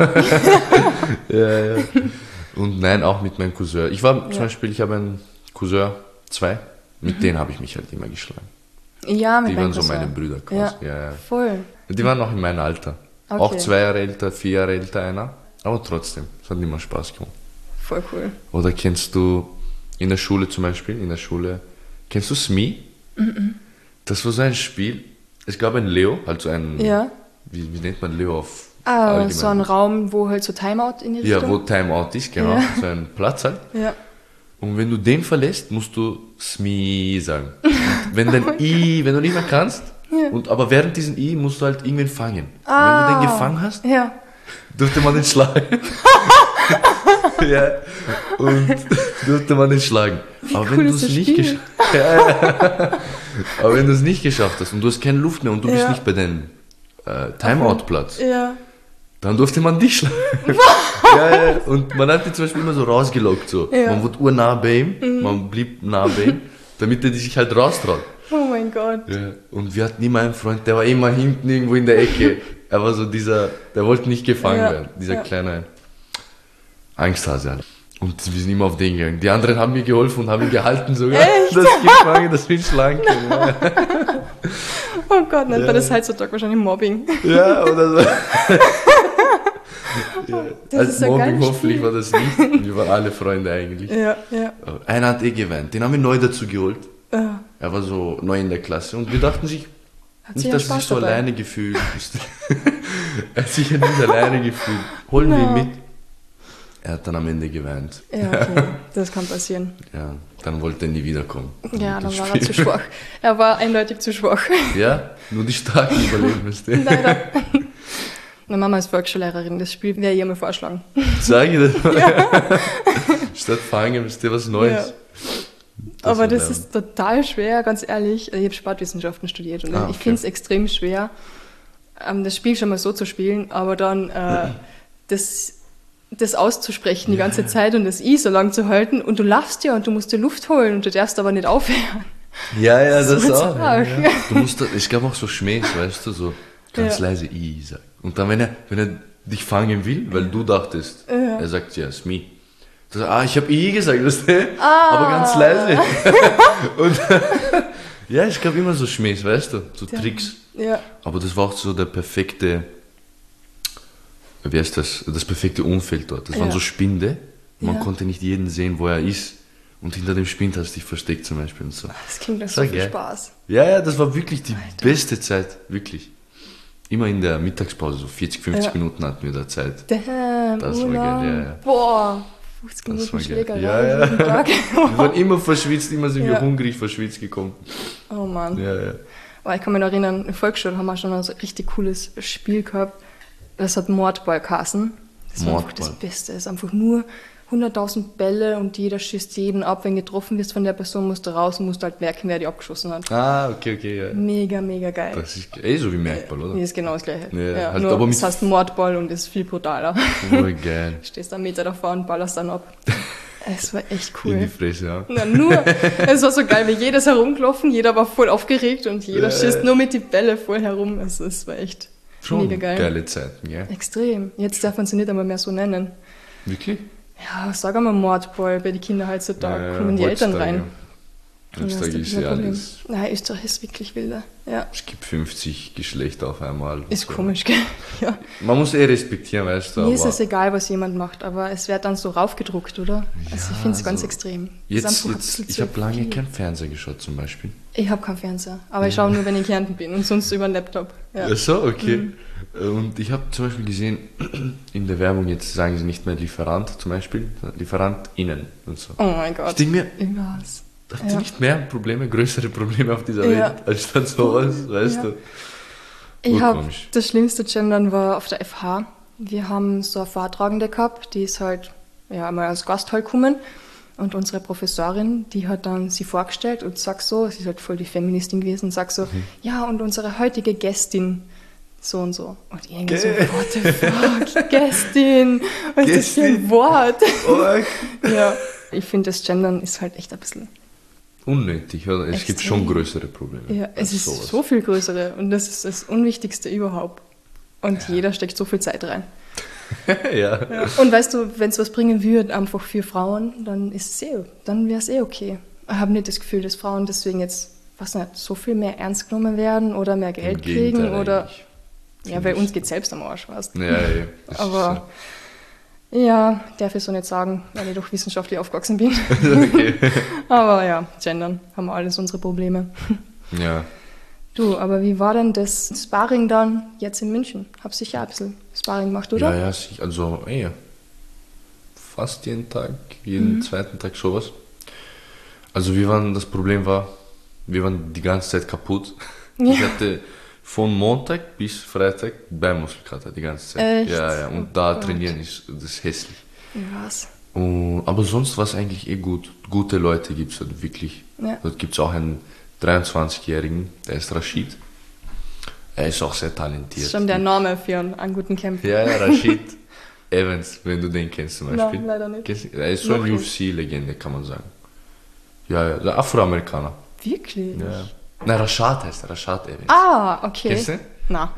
ja, ja. Und nein, auch mit meinem Cousin. Ich war zum Ja. Beispiel, ich habe einen Cousin, zwei, mit denen habe ich mich halt immer geschlagen. Ja, mit Die meinem waren so Cousin. meine Brüder Ja, quasi. Ja, ja. voll. Die waren auch in meinem Alter. Okay. Auch zwei Jahre älter, vier Jahre älter einer. Aber trotzdem, es hat immer Spaß gemacht. Voll cool. Oder kennst du in der Schule zum Beispiel, in der Schule, kennst du Smee? Das war so ein Spiel, es gab ein Leo, also ein, Ja. wie, wie nennt man Leo auf Ah, allgemein? so ein Raum, wo halt so Timeout in die Ja, Richtung. wo Timeout ist, genau, Ja. so ein Platz halt. Ja. Und wenn du den verlässt, musst du Smee sagen. Und wenn dein I, wenn du nicht mehr kannst, Ja. und, aber während diesem I musst du halt irgendwen fangen. Ah. Und wenn du den gefangen hast, Ja. durfte man den schlagen. ja. Und durfte man den schlagen. Aber cool wenn du ist es das nicht Spiel? geschafft ja, ja. Aber wenn du es nicht geschafft hast und du hast keine Luft mehr und du bist Ja. nicht bei deinem äh, Timeout-Platz, Ja. dann durfte man dich schlagen. ja, ja. Und man hat die zum Beispiel immer so rausgelockt. So. Ja. Man wurde urnah bei ihm, man blieb nah bei ihm, damit er sich halt raustraut. Oh mein Gott. Ja. Und wir hatten immer einen Freund, der war immer hinten irgendwo in der Ecke. Er war so dieser, der wollte nicht gefangen Ja. werden. Dieser Ja. kleine Angsthase halt. Und wir sind immer auf den gegangen. Die anderen haben mir geholfen und haben ihn gehalten sogar. Echt? Dass ich gefangen, dass wir ihn schlagen können. Ja, Oh Gott, nennt Ja. man das heutzutage wahrscheinlich Mobbing. ja oder so. ja. Das Als ist ein Mobbing geiles hoffentlich Spiel. war das nicht. Wir waren alle Freunde eigentlich. Ja, ja. Einer hat eh geweint. Den haben wir neu dazu geholt. Ja. Er war so neu in der Klasse und wir dachten sich, Hat nicht, sicher dass er sich Spaß so dabei. alleine gefühlt hat. Er hat sich ja nicht alleine gefühlt. Holen wir ihn No. mit. Er hat dann am Ende geweint. Ja, okay. Das kann passieren. Ja, dann wollte er nie wiederkommen. Ja, Das dann war er Spiel. zu schwach. Er war eindeutig zu schwach. Ja, nur die Starken überleben müsste. Leider. Meine Mama ist Volksschullehrerin, das Spiel werde ich ihr mal vorschlagen. Sag ich das mal. Statt fangen müsste was Neues. Ja. Das Aber wird das lernen. ist total schwer, ganz ehrlich. Ich habe Sportwissenschaften studiert und Ah, ich okay. finde es extrem schwer, ähm, das Spiel schon mal so zu spielen, aber dann äh, das, das auszusprechen die ganze Zeit und das I so lang zu halten und du lachst ja und du musst dir Luft holen und du darfst aber nicht aufhören. Ja, ja, Das das, ist auch. Ja, arg. ja. Du musst, da- es gab auch so Schmähs, weißt du, so, ganz Ja. leise I sagt. Und dann, wenn er, wenn er dich fangen will, weil du dachtest, Ja. er sagt, ja, it's me. Du sagst, ah, ich habe I gesagt, weißt du? Aber ganz leise. Und ja, es gab immer so Schmähs, weißt du, so Tricks. Ja. Aber das war auch so der perfekte, wie heißt das, das perfekte Umfeld dort. Das waren Ja. so Spinde, man Ja. konnte nicht jeden sehen, wo er ist. Und hinter dem Spind hast du dich versteckt zum Beispiel und so. Das klingt nach Das so war viel geil. Spaß. Ja, ja, das war wirklich die beste Zeit, wirklich. Immer in der Mittagspause, so vierzig, fünfzig Ja. Minuten hatten wir da Zeit. Damn, Das war Urlaub. geil, ja, ja. Boah, fünfzig Das Minuten war geil. Schlägerei Ja, ja. jeden Tag. Wir waren immer verschwitzt, immer sind wir Ja. hungrig verschwitzt gekommen. Oh Mann. Ja, ja. Aber ich kann mich noch erinnern, in der Volksschule haben wir schon ein so richtig cooles Spiel gehabt. Das hat Mordball geheißen. Das war einfach das Mordball. Beste. Es ist einfach nur hunderttausend Bälle und jeder schießt jeden ab. Wenn getroffen wirst von der Person, musst du raus und musst halt merken, wer die abgeschossen hat. Ah, okay, okay, ja. Mega, mega geil. Das ist eh so wie Merkball, oder? Nee, ist genau das gleiche. Ja, Ja, halt nur aber mit- das heißt Mordball und ist viel brutaler. Oh, geil. Stehst einen Meter davor und ballerst dann ab. Es war echt In die cool. Fresse, ja. Na, nur, es war so geil, weil jedes herumgelaufen, jeder war voll aufgeregt und jeder Ja. schießt nur mit die Bälle voll herum. Also es war echt Schon mega geil. geile Zeiten, gell? Extrem. Jetzt darf man sie nicht einmal mehr so nennen. Wirklich? Ja, sag einmal Mordball bei den Kindern heutzutage. Ja, ja, kommen die Eltern heutzutage, rein. ja. Und das Heutzutage ein ist bisschen ja ein Problem. alles. Nein, Österreich ist wirklich wilder. Ja, Es gibt fünfzig Geschlechter auf einmal. ist So. komisch, gell? Ja. Man muss eh respektieren, weißt du. Mir ist aber es egal, was jemand macht, aber es wird dann so raufgedruckt, oder? Also ich finde es ganz also extrem. Das ist Jetzt, einfach ein jetzt, bisschen ich zu habe lange viel. kein Fernseher geschaut zum Beispiel. Ich habe keinen Fernseher, aber ich schaue nur, wenn ich in Kärnten bin und sonst über den Laptop. Ja. Ach so, okay. Mhm. Und ich habe zum Beispiel gesehen, in der Werbung jetzt sagen sie nicht mehr Lieferant zum Beispiel, sondern LieferantInnen und so. Oh mein Ich Gott. denke mir, Irgendwas. habt ihr Ja. nicht mehr Probleme, größere Probleme auf dieser Ja. Welt, als statt sowas, weißt Ja. du? Ich habe Urkomisch. das schlimmste Gendern war auf der F H. Wir haben so eine Vortragende gehabt, die ist halt ja einmal als Gast halt gekommen. Und unsere Professorin, die hat dann sie vorgestellt und sagt so, sie ist halt voll die Feministin gewesen, sagt so, Mhm. ja, und unsere heutige Gästin, so und so. Und ich irgendwie so, Gä- what the fuck, Gästin, was ist das für ein Gästin? Wort? Oh, Ja, ich finde, das Gendern ist halt echt ein bisschen, unnötig, oder? Es gibt Extrem. schon größere Probleme. ja, es als ist sowas. so viel größere und das ist das Unwichtigste überhaupt. Und jeder steckt so viel Zeit rein. ja. Und weißt du, wenn es was bringen würde, einfach für Frauen, dann ist es eh, dann wäre es eh okay. Ich habe nicht das Gefühl, dass Frauen deswegen jetzt, was nicht, so viel mehr ernst genommen werden oder mehr Geld Im kriegen Gegenteil oder, eigentlich. ja, Finde bei ich. uns geht selbst am Arsch, weißt du. Ja, ja, das Aber ja, darf ich so nicht sagen, weil ich doch wissenschaftlich aufgewachsen bin. ist so. Okay. Aber ja, gendern haben wir alles unsere Probleme. Ja. Du, aber wie war denn das Sparring dann jetzt in München? Hab sicher ein bisschen Sparring gemacht, oder? Ja, ja, sich- also, ey, fast jeden Tag, jeden zweiten Tag sowas. Also, wir waren, das Problem war, wir waren die ganze Zeit kaputt. Ich hatte von Montag bis Freitag Beinmuskelkater die ganze Zeit. Echt? Ja, ja, und Oh da Gott. trainieren ist, das ist hässlich. Was? Und, aber sonst war es eigentlich eh gut. Gute Leute gibt es halt wirklich. Ja. Dort gibt es auch einen dreiundzwanzigjährigen, der ist Rashid. Er ist auch sehr Das talentiert. ist schon der Name für einen, einen guten Kämpfer. Ja, ja, Rashid Evans, wenn du den kennst zum Beispiel. Nein, leider nicht. Kennst du- Er ist so Noch eine U nicht. F C-Legende, kann man sagen. Ja, ja, der Afroamerikaner. Wirklich? Ja. Nein, Rashad heißt er, Rashad Evans. Ah, okay. Kennst du? Na.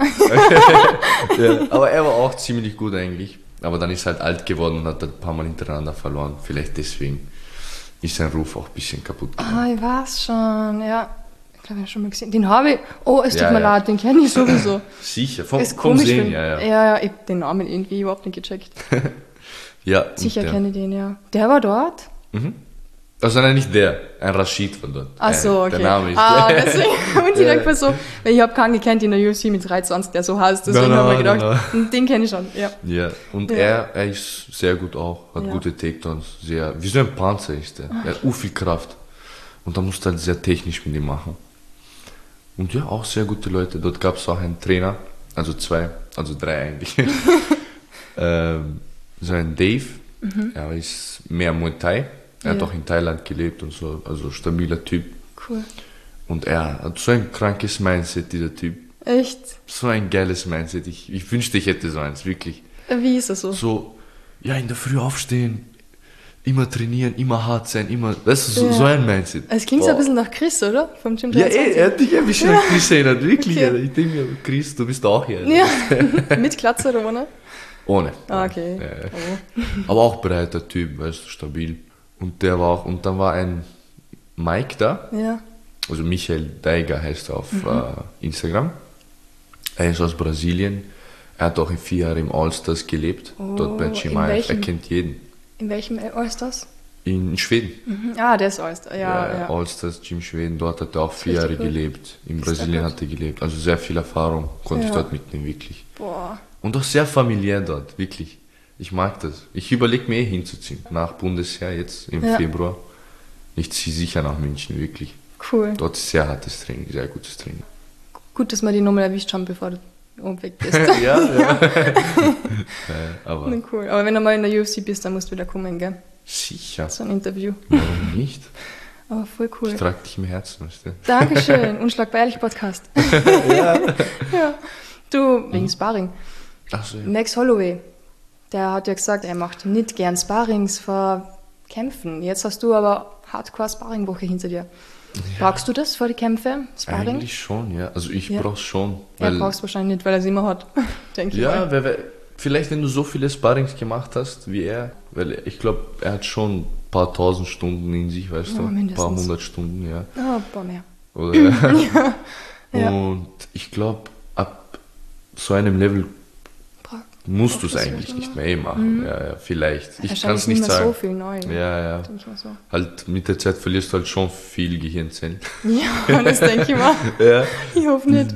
Ja, aber er war auch ziemlich gut eigentlich. Aber dann ist er halt alt geworden und hat ein paar Mal hintereinander verloren. Vielleicht deswegen ist sein Ruf auch ein bisschen kaputt gegangen. Ah, ich weiß schon, ja. Ich glaube, ich habe schon mal gesehen. Den habe ich. Oh, es tut Ja, mir ja. leid, den kenne ich sowieso. Sicher, vom, Ist vom komisch, Sehen, wenn- ja, ja. Ja, ja, ich hab den Namen irgendwie überhaupt nicht gecheckt. ja und Sicher der- kenne ich den, ja. Der war dort? Mhm. Also nein, nicht der, ein Rashid von dort. Ach so, Äh, okay. Der Name ist ah, deswegen. Und ich Ja. dachte mir so, weil ich habe keinen gekannt in der U F C mit dreiundzwanzig, der so heißt. Deswegen Nein, habe ich nein, gedacht, nein, den kenne ich schon, ja. Ja, und Ja. Er, er ist sehr gut auch, hat Ja. gute Takedowns, sehr, wie so ein Panzer ist er. Er hat u viel Kraft. Und da musst du halt sehr technisch mit ihm machen. Und ja, auch sehr gute Leute. Dort gab es auch einen Trainer, also zwei, also drei eigentlich. ähm, so ein Dave, er ist mehr Muay Thai. Er hat Ja. auch in Thailand gelebt und so, also stabiler Typ. Cool. Und er hat so ein krankes Mindset, dieser Typ. Echt? So ein geiles Mindset. Ich, ich wünschte, ich hätte so eins, wirklich. Wie ist das so? So, ja, in der Früh aufstehen, immer trainieren, immer hart sein, immer, weißt du, so, Ja. so ein Mindset. Es klingt so Boah. ein bisschen nach Chris, oder? Vom Gym Ja, ey, dreiundzwanzig. er hat dich ein bisschen an Chris erinnert, wirklich. Okay. Alter. Ich denke mir, Chris, du bist auch hier. Alter. Ja, mit Glatze oder ohne? Ohne. Ah, okay. Ja, ja. Oh. Aber auch breiter Typ, weißt du, stabil. Und der war auch, und dann war ein Mike da, Ja. also Michael Deiger heißt er auf äh, Instagram. Er ist aus Brasilien. Er hat auch in vier Jahren im Allstars gelebt, Oh, dort bei in Chimaev. Er welchem? kennt jeden. In welchem All-Stars? In Schweden. Mhm. Ah, der ist All-Star. Ja, ja. Allstars, Gym Schweden, dort hat er auch vier richtig Jahre gut. gelebt. In Ist Brasilien gut. hat er gelebt. Also sehr viel Erfahrung konnte Ja. ich dort mitnehmen, wirklich. Boah. Und auch sehr familiär dort, wirklich. Ich mag das. Ich überlege mir eh hinzuziehen. Nach Bundesheer jetzt im Ja. Februar. Ich ziehe sicher nach München, wirklich. Cool. Dort ist sehr hartes Training, sehr gutes Training. Gut, dass wir die Nummer erwischt haben, bevor du oben weg bist. ja, ja. äh, aber Na, cool. Aber wenn du mal in der U F C bist, dann musst du wieder kommen, gell? sicher. So ein Interview. Warum nicht? Aber voll cool. Ich trage dich im Herzen, weißt du? Dankeschön. Unschlagbar ehrlich Podcast. ja. Ja. Du, wegen Sparring. Ach so, ja. Max Holloway, der hat ja gesagt, er macht nicht gern Sparrings vor Kämpfen. Jetzt hast du aber Hardcore-Sparring-Woche hinter dir. Brauchst du das vor die Kämpfe? Sparring? Eigentlich schon, ja. Also ich Ja. brauch's schon. Er Weil, brauchst wahrscheinlich nicht, weil er es immer hat. Denke ich ja, mal. wer, wer, vielleicht wenn du so viele Sparrings gemacht hast wie er, weil ich glaube, er hat schon ein paar tausend Stunden in sich, weißt Ja, du? Ein paar mindestens. hundert Stunden, ja. Ah, ein paar mehr. Oder? Ja. Und ich glaube, ab so einem Level Bra- musst du es brauchst du's eigentlich nicht nicht mehr eh machen. Ja, ja, vielleicht. Ich kann Wahrscheinlich es nicht mehr sagen. so viel neu. Ja, ja. Denke ich mal so. Halt mit der Zeit verlierst du halt schon viel Gehirnzellen. Ja, das denke ich mal. Ja. Ich hoffe nicht.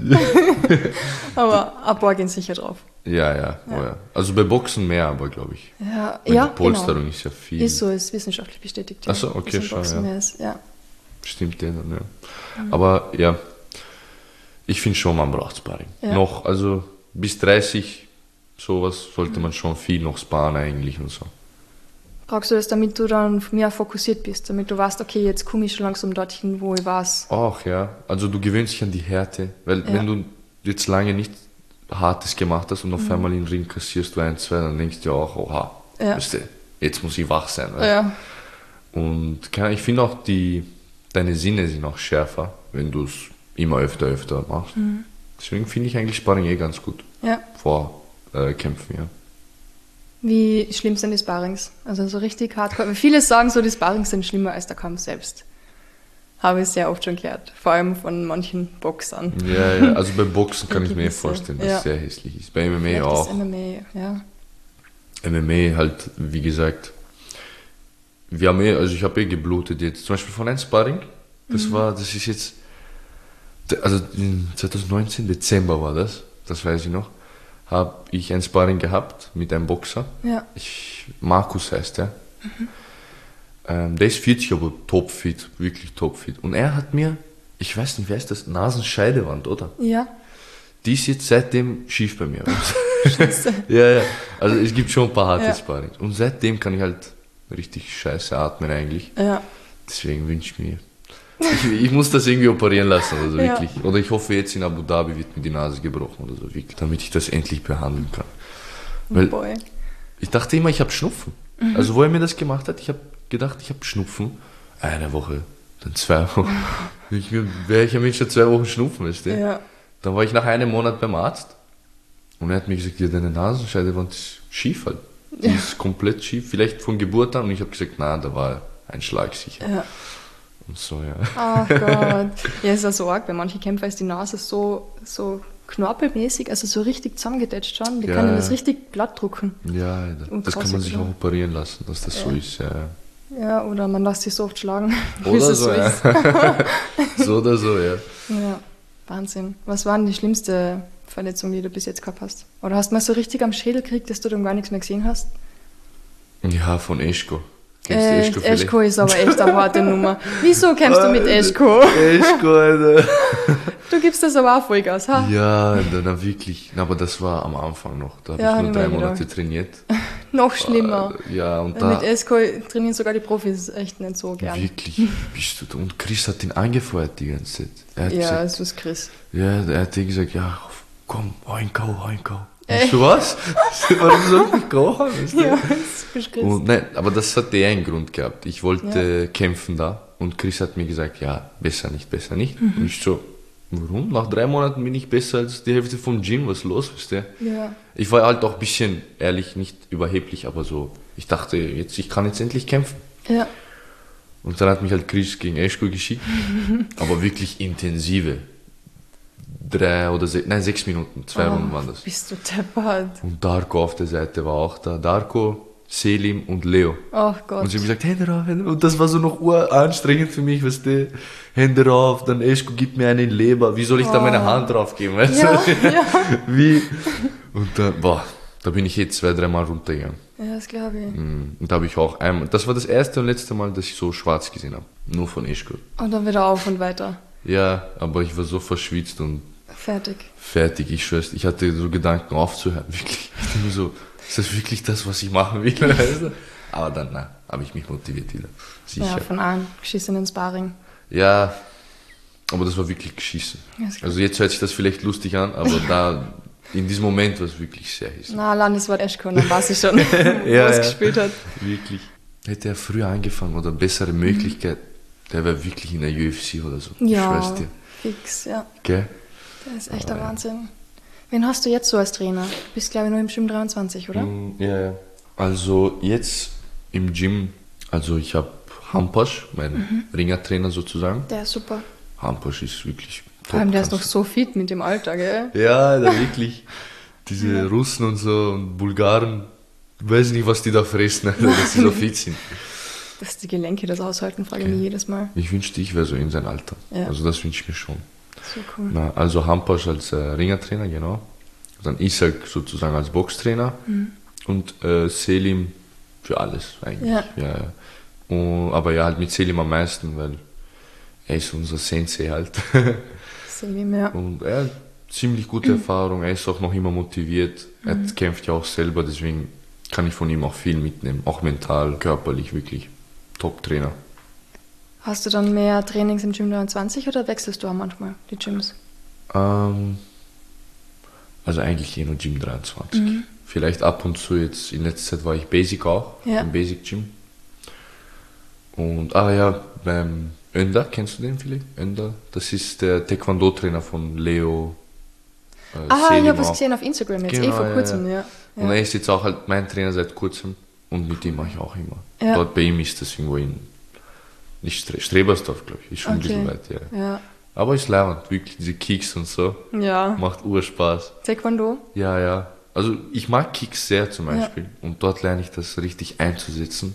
Aber ein paar gehen sicher drauf. Ja, ja, oh ja. Also bei Boxen mehr, aber glaube ich. Ja, Weil ja die Polsterung genau. ist ja viel. Ist so, ist wissenschaftlich bestätigt. Ach so, okay, dass im schon, Boxen ja. mehr ist. Ja. Stimmt der dann, ja. Aber ja, ich finde schon, man braucht Sparring. Ja. Noch, also bis dreißig, sowas sollte man schon viel noch sparen eigentlich und so. Brauchst du das, damit du dann mehr fokussiert bist, damit du weißt, okay, jetzt komme ich schon langsam dorthin, wo ich war's. Auch, ja. Also du gewöhnst dich an die Härte, weil Ja. wenn du jetzt lange nicht Hartes gemacht hast und auf Mhm. einmal in den Ring kassierst du ein, zwei, dann denkst du ja auch, oha, Ja. weißt du, jetzt muss ich wach sein. Weißt? Ja, Und keine- ich finde auch, die, deine Sinne sind auch schärfer, wenn du es immer öfter, öfter machst. Mhm. Deswegen finde ich eigentlich Sparring eh ganz gut. ja. Vor äh, Kämpfen, ja. Wie schlimm sind die Sparrings? Also so richtig hardcore. Weil viele sagen so, die Sparrings sind schlimmer als der Kampf selbst. Habe ich sehr oft schon gehört. Vor allem von manchen Boxern. Ja, ja, also bei Boxen kann Die ich mir eh gewisse, vorstellen, dass ja. es sehr hässlich ist. Bei M M A Vielleicht auch. das M M A, ja. M M A halt, wie gesagt, wir haben eh, also ich habe eh geblutet jetzt. Zum Beispiel von einem Sparring, das Mhm. war, das ist jetzt, also in zwanzig neunzehn, Dezember war das, das weiß ich noch, habe ich ein Sparring gehabt mit einem Boxer. Ja. Ich, Markus heißt der. Ähm, der ist vierzig, aber topfit, wirklich topfit. Und er hat mir, ich weiß nicht, wer ist das, Nasenscheidewand, oder? Ja. Die ist jetzt seitdem schief bei mir. Scheiße. ja, ja. Also es gibt schon ein paar harte Ja. Sparrings. Und seitdem kann ich halt richtig scheiße atmen eigentlich. Ja. Deswegen wünsche ich mir. Ich, ich muss das irgendwie operieren lassen, also Ja. wirklich. Oder ich hoffe jetzt in Abu Dhabi wird mir die Nase gebrochen oder so, wirklich, damit ich das endlich behandeln kann. Weil Boy. ich dachte immer, ich habe Schnupfen. Mhm. Also wo er mir das gemacht hat, ich habe gedacht, ich habe Schnupfen. Eine Woche, dann zwei Wochen. Ich, welcher Mensch hat zwei Wochen Schnupfen, weißt du? Ja. Dann war ich nach einem Monat beim Arzt und er hat mir gesagt, ja, deine Nasenscheidewand ist schief halt. Die Ja. ist komplett schief, vielleicht von Geburt an. Und ich habe gesagt, na, da war ein Schlag sicher. Ja. Und so, ja. Ach Gott. Ja, ist ja so arg. Bei manchen Kämpfern ist die Nase so, so knorpelmäßig, also so richtig zusammengedetscht schon. Die Ja. können das richtig glatt drucken. Ja, das, Und das kann krass, man sich oder? auch operieren lassen, dass das so Ja. ist. Ja. Ja, oder man lässt sich so oft schlagen, bis Oder es so, so ja. ist. So oder so, ja. Ja, Wahnsinn. Was war denn die schlimmste Verletzung, die du bis jetzt gehabt hast? Oder hast du mal so richtig am Schädel gekriegt, dass du dann gar nichts mehr gesehen hast? Ja, von Eschko. Kennst du Echt, Eschko vielleicht? Eschko ist aber echt eine harte Nummer. Wieso kämpfst du mit Eschko? Eschko, Alter. Du gibst das aber auch Vollgas, ha? Ja, dann, dann wirklich. Na, aber das war am Anfang noch. Da habe Ja, ich hab nur ich mir drei gedacht. Monate trainiert. Noch schlimmer. Äh, Ja, und Weil da. mit Eschko trainieren sogar die Profis echt nicht so gern. Wirklich, bist du da? Und Chris hat ihn angefeuert die ganze Zeit. Er hat Ja, gesagt, es ist Chris. ja, er hat dir gesagt, ja, komm, hau ihn K O, hau ihn K O. Ich so, was? Warum soll ich mich kochen? Weißt du? Ja, das bist Chris. Und nein, aber das hat eher einen Grund gehabt. Ich wollte Ja. kämpfen da und Chris hat mir gesagt, ja, besser nicht, besser nicht. Und ich so, warum? Nach drei Monaten bin ich besser als die Hälfte vom Gym, was ist los, weißt du? Ja. Ich war halt auch ein bisschen, ehrlich, nicht überheblich, aber so, ich dachte, jetzt, ich kann jetzt endlich kämpfen. Ja. Und dann hat mich halt Chris gegen Eschko geschickt, aber wirklich intensive. Drei oder sechs, nein, sechs Minuten, zwei Oh, Runden waren das. bist du deppert. Und Darko auf der Seite war auch da. Darko, Selim und Leo. Oh Gott. Und sie haben gesagt, Hände rauf, Hände rauf. Und das war so noch uranstrengend für mich, weißt du. Hände rauf, dann Eschko gibt mir einen Leber. Wie soll ich da meine Hand drauf geben, weißt Ja, du? ja. Wie? Und dann, boah, da bin ich jetzt zwei, dreimal runtergegangen. Ja, das glaube ich. Mm, Und da habe ich auch einmal, das war das erste und letzte Mal, dass ich so schwarz gesehen habe. Nur von Eschko. Und dann wieder auf und weiter. Ja, aber ich war so verschwitzt und Fertig. fertig, ich schwör's. Ich hatte so Gedanken aufzuhören, wirklich. Ich dachte mir so, ist das wirklich das, was ich machen will? Weißt du? Aber dann, na, habe ich mich motiviert wieder. Sicher. Ja, von allen. Geschissen ins Sparring. Ja, aber das war wirklich geschissen. Ja, ist klar. Also jetzt hört sich das vielleicht lustig an, aber da, in diesem Moment war es wirklich sehr hiss. Na, Landeswort Eschko, dann weiß ich schon, wo Ja, es ja. gespielt hat. Wirklich. Hätte er früher angefangen oder bessere Möglichkeit, der wäre wirklich in der U F C oder so. Ich Ja, schwör's dir. fix, ja. Gell? Das ist echt der Wahnsinn. Wen hast du jetzt so als Trainer? Du bist, glaube ich, nur im Gym dreiundzwanzig, oder? Mm, Ja, ja. Also jetzt im Gym, also ich habe Hampasch, mein Ringertrainer sozusagen. Der ist super. Hampasch ist wirklich top. Vor allem, der ist noch kannst so fit mit dem Alter, gell? du- Ja, da wirklich. Diese Russen und so und Bulgaren, ich weiß nicht, was die da fressen, Alter, dass sie so fit sind. Dass die Gelenke das aushalten, frage ich mich jedes Mal. Ich wünschte, ich wäre so in sein Alter. Ja. Also das wünsche ich mir schon. So cool. Na, also Hampasch als äh, Ringertrainer, genau. Dann Isaac sozusagen als Boxtrainer und äh, Selim für alles eigentlich. Ja. Ja, ja. Und, aber ja, halt mit Selim am meisten, weil er ist unser Sensei halt. Selim, ja. Und er hat ziemlich gute Erfahrung, er ist auch noch immer motiviert. Er kämpft ja auch selber, deswegen kann ich von ihm auch viel mitnehmen. Auch mental, körperlich, wirklich Top-Trainer. Hast du dann mehr Trainings im Gym dreiundzwanzig oder wechselst du auch manchmal die Gyms? Ähm, also eigentlich eh nur Gym dreiundzwanzig. Vielleicht ab und zu jetzt, in letzter Zeit war ich Basic auch, Ja. im Basic Gym. Und, ah ja, beim Önder, kennst du den vielleicht? Önder, das ist der Taekwondo-Trainer von Leo. Äh, Ah, ich Selim habe was auch. gesehen auf Instagram jetzt, eh Genau, vor ja, kurzem, ja. Und ja. er ist jetzt auch halt mein Trainer seit kurzem und mit dem mache ich auch immer. Ja. Dort bei ihm ist das irgendwo in, nicht Stre Strebersdorf, glaube ich, ist schon ein Okay. bisschen weit, ja. Ja. Aber ist leibend, wirklich, diese Kicks und so, Ja. macht Urspaß. Taekwondo? Ja, ja. Also ich mag Kicks sehr zum Beispiel und dort lerne ich das richtig einzusetzen.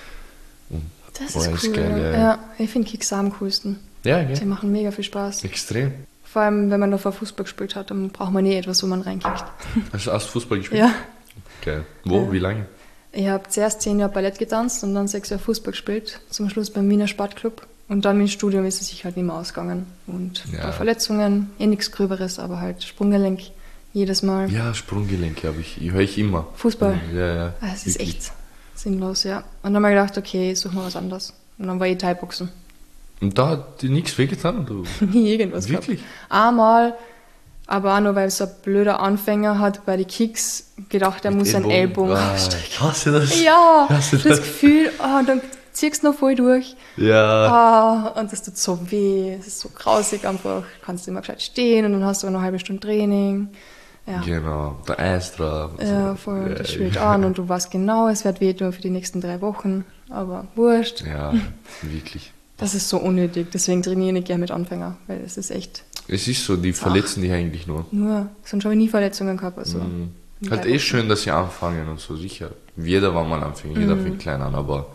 Und Das oh, ist cool. geil, ja. ja. ja, ich finde Kicks am coolsten. Ja, Die gell? machen mega viel Spaß. Extrem. Vor allem, wenn man davor Fußball gespielt hat, dann braucht man nie etwas, wo man reinkickt. Hast du erst Fußball gespielt? Ja. Geil. Wo? Ja. Wie lange? Ich habe zuerst zehn Jahre Ballett getanzt und dann sechs Jahre Fußball gespielt. Zum Schluss beim Wiener Sportclub. Und dann im Studium ist es sich halt nicht mehr ausgegangen. Und Ja. bei Verletzungen, eh nichts Gröberes, aber halt Sprunggelenk jedes Mal. Ja, Sprunggelenke habe ich, höre ich immer. Fußball. Ja, ja. Ah, es ist wirklich. echt sinnlos, ja. Und dann habe ich gedacht, okay, ich suche mal was anderes. Und dann war ich Thai-Boxen. Und da hat dir nichts wehgetan? Du? Nie irgendwas gehabt. Wirklich? Einmal, aber auch nur, weil so ein blöder Anfänger hat bei den Kicks gedacht, er Mit muss einen Ellbogen Ah, ausstrecken. hast du das? Ja, Hast du das, das? Gefühl, ah, und dann ziehst du noch voll durch. Ja. Ah, und das tut so weh, es ist so grausig einfach. Kannst du immer gescheit stehen und dann hast du noch eine halbe Stunde Training. Ja, Genau, der Eis drauf. und ja so. voll, Ja, das schwillt an und du weißt genau, es wird weh tun für die nächsten drei Wochen. Aber wurscht. Ja, wirklich. Das ist so unnötig, deswegen trainiere ich nicht gerne mit Anfängern, weil es ist echt Es ist so, die verletzen dich eigentlich nur. nur, sonst habe ich nie Verletzungen gehabt. Also. Mhm. in Halt drei eh Wochen. schön, dass sie anfangen und so, sicher. Jeder war mal Anfänger, jeder fängt klein an, aber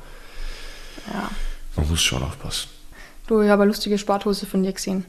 Ja. man muss schon aufpassen. Du, ich habe eine lustige Sporthose von dir gesehen.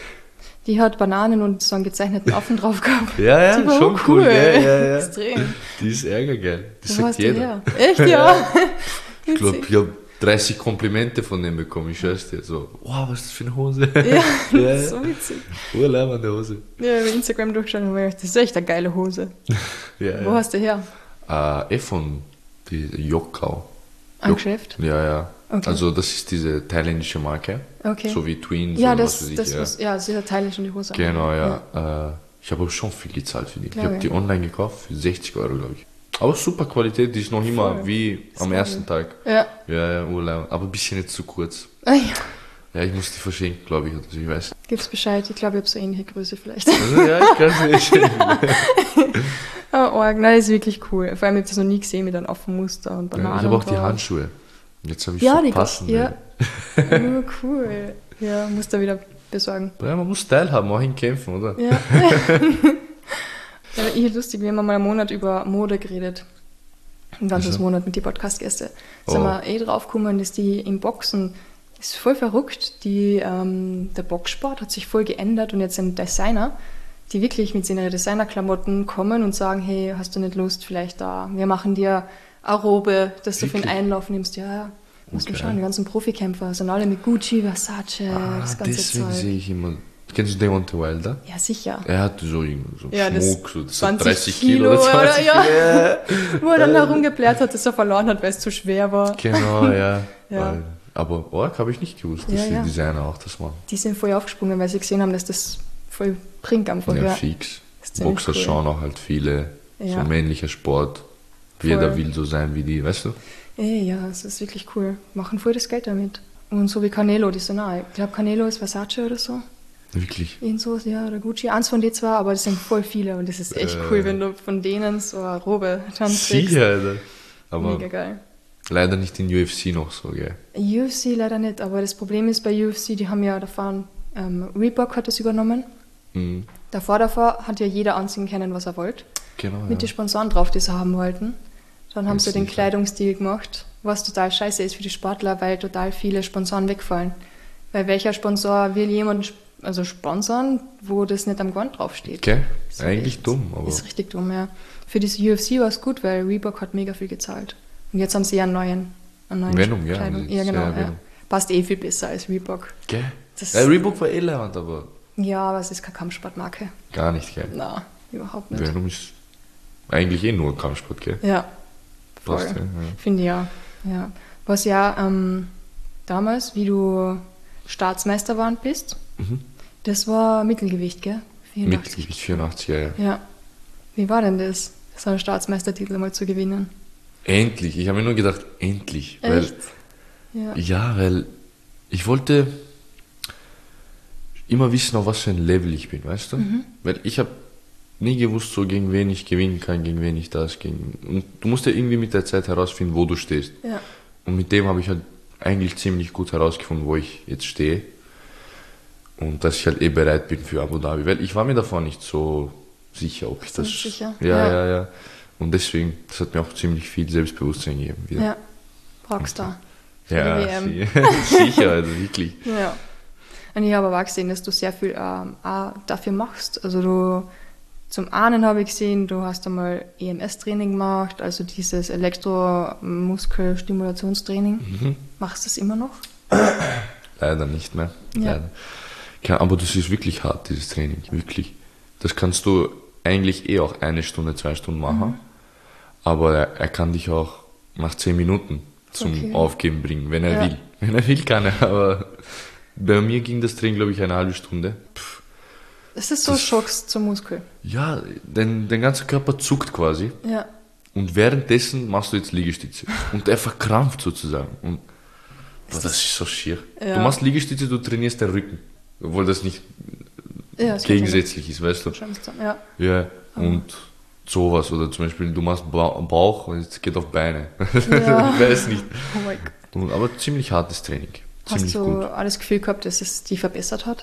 Die hat Bananen und so einen gezeichneten Affen drauf gehabt. Ja, ja, Die war schon auch cool, ja, ja, ja. Extrem. Die ist ärgergeil. Das Wo sagt hast du jeder. her? Echt, ja? Ich glaube, ich habe dreißig Komplimente von dem bekommen. Ich schwör's dir. So, wow, was ist das für eine Hose? Ja, ja, das ist ja. so witzig. Urleibende Hose. Ja, über Instagram durchgeschaut und mir gedacht, das ist echt eine geile Hose. Ja, Wo ja. hast du her? Äh, eh von die Jokkau. Am Jok- Geschäft? Ja, ja. Okay. Also das ist diese thailändische Marke. Okay. So wie Twins Ja, oder das, was weiß ich. das ja. was, ja, das ist ja teilisch in die Hose. Genau, ja. Äh, Ich habe aber schon viel gezahlt für die. Glaub ich habe ich. die online gekauft für sechzig Euro, glaube ich. Aber super Qualität, die ist noch immer Voll. wie am ersten Tag. Ja. Ja, ja, Urlaub. Aber ein bisschen jetzt zu kurz. Ah, ja. Ja, ich muss die verschenken, glaube ich, oder so, ich weiß. Gib's Bescheid, ich glaube, ich habe so ähnliche Größe vielleicht. Also, ja, ich kann es nicht. Oh, arg. Nein, das ist wirklich cool. Vor allem, ich habe das noch nie gesehen mit einem Affenmuster und Ja, Bananen. ich habe auch die drauf. Handschuhe. Jetzt habe ich Ja, so die passende. Ja. Oh, cool. Ja, muss da wieder besorgen. Ja, man muss teilhaben, auch in Kämpfen, oder? Ja. Ja, ich lustig, wir haben mal einen Monat über Mode geredet. Ein ganzes Also? Monat mit den Podcast-Gästen. Da sind Oh. wir eh drauf gekommen, dass die im Boxen, das ist voll verrückt, die, ähm, der Boxsport hat sich voll geändert und jetzt sind Designer, die wirklich mit ihren Designerklamotten kommen und sagen, hey, hast du nicht Lust, vielleicht da, wir machen dir eine Robe, dass du für den Wirklich? Einlauf nimmst. Ja, ja. Musst du Okay. schauen, die ganzen Profikämpfer sind alle mit Gucci, Versace, Ah, das ganze deswegen Zeug. sehe ich immer. Kennst du Deontay Wilder? Ja, sicher. Er hatte so, irgendwie so Ja, das Schmuck, so das hat zwanzig dreißig Kilo Kilo oder zwanzig oder- ja. Kilo. Wo er dann herumgeblärt hat, dass er verloren hat, weil es zu schwer war. Genau, ja. Ja. Weil- Aber Org habe ich nicht gewusst, dass Ja, die ja. Designer auch das machen. Die sind voll aufgesprungen, weil sie gesehen haben, dass das voll bringt einfach. Ja, Ja, fix. ist ziemlich Boxer cool. schauen auch halt viele. Ja. So männlicher Sport. Voll. Jeder will so sein wie die, weißt du? Ey, ja, es ist wirklich cool. Machen voll das Geld damit. Und so wie Canelo, die sind auch. Ich glaube, Canelo ist Versace oder so. Wirklich. Irgend so, ja, oder Gucci. Eins von den zwei, aber das sind voll viele. Und das ist echt Äh. cool, wenn du von denen so eine Robe dann kriegst. Sicher, Alter. Aber Mega geil. leider nicht in U F C noch so, gell? U F C leider nicht, aber das Problem ist bei U F C, die haben ja davon, ähm, Reebok hat das übernommen. Mhm. Davor, davor hat ja jeder anziehen können, was er wollte. Genau, Mit ja. den Sponsoren drauf, die sie haben wollten. Dann haben Jetzt sie den nicht, ja. Kleidungsstil gemacht, was total scheiße ist für die Sportler, weil total viele Sponsoren wegfallen. Weil welcher Sponsor will jemanden sp- also sponsern, wo das nicht am Gewand draufsteht? Okay, Ist eigentlich echt- dumm, aber Ist richtig dumm, ja. Für das U F C war es gut, weil Reebok hat mega viel gezahlt. Und jetzt haben sie ja einen neuen, einen neuen Venom, ja, Kleidung. das Ja, ist genau. ja Ja. Venom. Passt eh viel besser als Reebok. gell? Das- Ja, Reebok war eh leibend, aber Ja, aber es ist keine Kampfsportmarke. gar nicht, gell? Na, überhaupt nicht. Venom ist eigentlich eh nur Kampfsport, gell? Ja, voll. Passt, ja, ja. Finde ich ja. ja. Was ja ähm, damals, wie du Staatsmeister geworden bist, Mhm. das war Mittelgewicht, gell? vierundachtzig. Mittelgewicht vierundachtzig, ja, ja. Ja. Wie war denn das, so einen Staatsmeistertitel mal zu gewinnen? Endlich, ich habe mir nur gedacht, endlich. Echt? Weil, Ja. ja, weil ich wollte immer wissen, auf was für ein Level ich bin, weißt du? Mhm. Weil ich habe nie gewusst, so gegen wen ich gewinnen kann, gegen wen ich das gegen. Und du musst ja irgendwie mit der Zeit herausfinden, wo du stehst. Ja. Und mit dem habe ich halt eigentlich ziemlich gut herausgefunden, wo ich jetzt stehe. Und dass ich halt eh bereit bin für Abu Dhabi. Weil ich war mir davor nicht so sicher, ob ich So das... sicher? Ja, Ja. ja, ja. Und deswegen, das hat mir auch ziemlich viel Selbstbewusstsein gegeben. Wieder. Ja. Rockstar. Ja, die W M. sie- sicher, also wirklich. Ja. Und ich habe aber auch gesehen, dass du sehr viel ähm, auch dafür machst. Also du, zum einen habe ich gesehen, du hast einmal E M S-Training gemacht, also dieses Elektromuskelstimulationstraining. Mhm. Machst du das immer noch? Leider nicht mehr. Ja. Leider. Ja, aber das ist wirklich hart, dieses Training. Wirklich. Das kannst du eigentlich eh auch eine Stunde, zwei Stunden machen. Mhm. Aber er, er kann dich auch nach zehn Minuten zum Okay. Aufgeben bringen, wenn er Ja. will. Wenn er will, kann er. Aber bei mir ging das Training, glaube ich, eine halbe Stunde. Pff, Das ist so Das- Schocks zum Muskel. ja, dein, dein ganzer Körper zuckt quasi. Ja. Und währenddessen machst du jetzt Liegestütze. Und er verkrampft sozusagen. Und boah, das ist so schier. Ja. Du machst Liegestütze, du trainierst den Rücken. Obwohl das nicht Ja, das gegensätzlich ist, weißt du? kann ich sagen. Ja. Ja, und sowas. Oder zum Beispiel, du machst Ba- Bauch und es geht auf Beine. Ja. Ich weiß nicht. Oh mein Gott. Und, aber ziemlich hartes Training. Hast Ziemlich du gut. alles Gefühl gehabt, dass es die verbessert hat?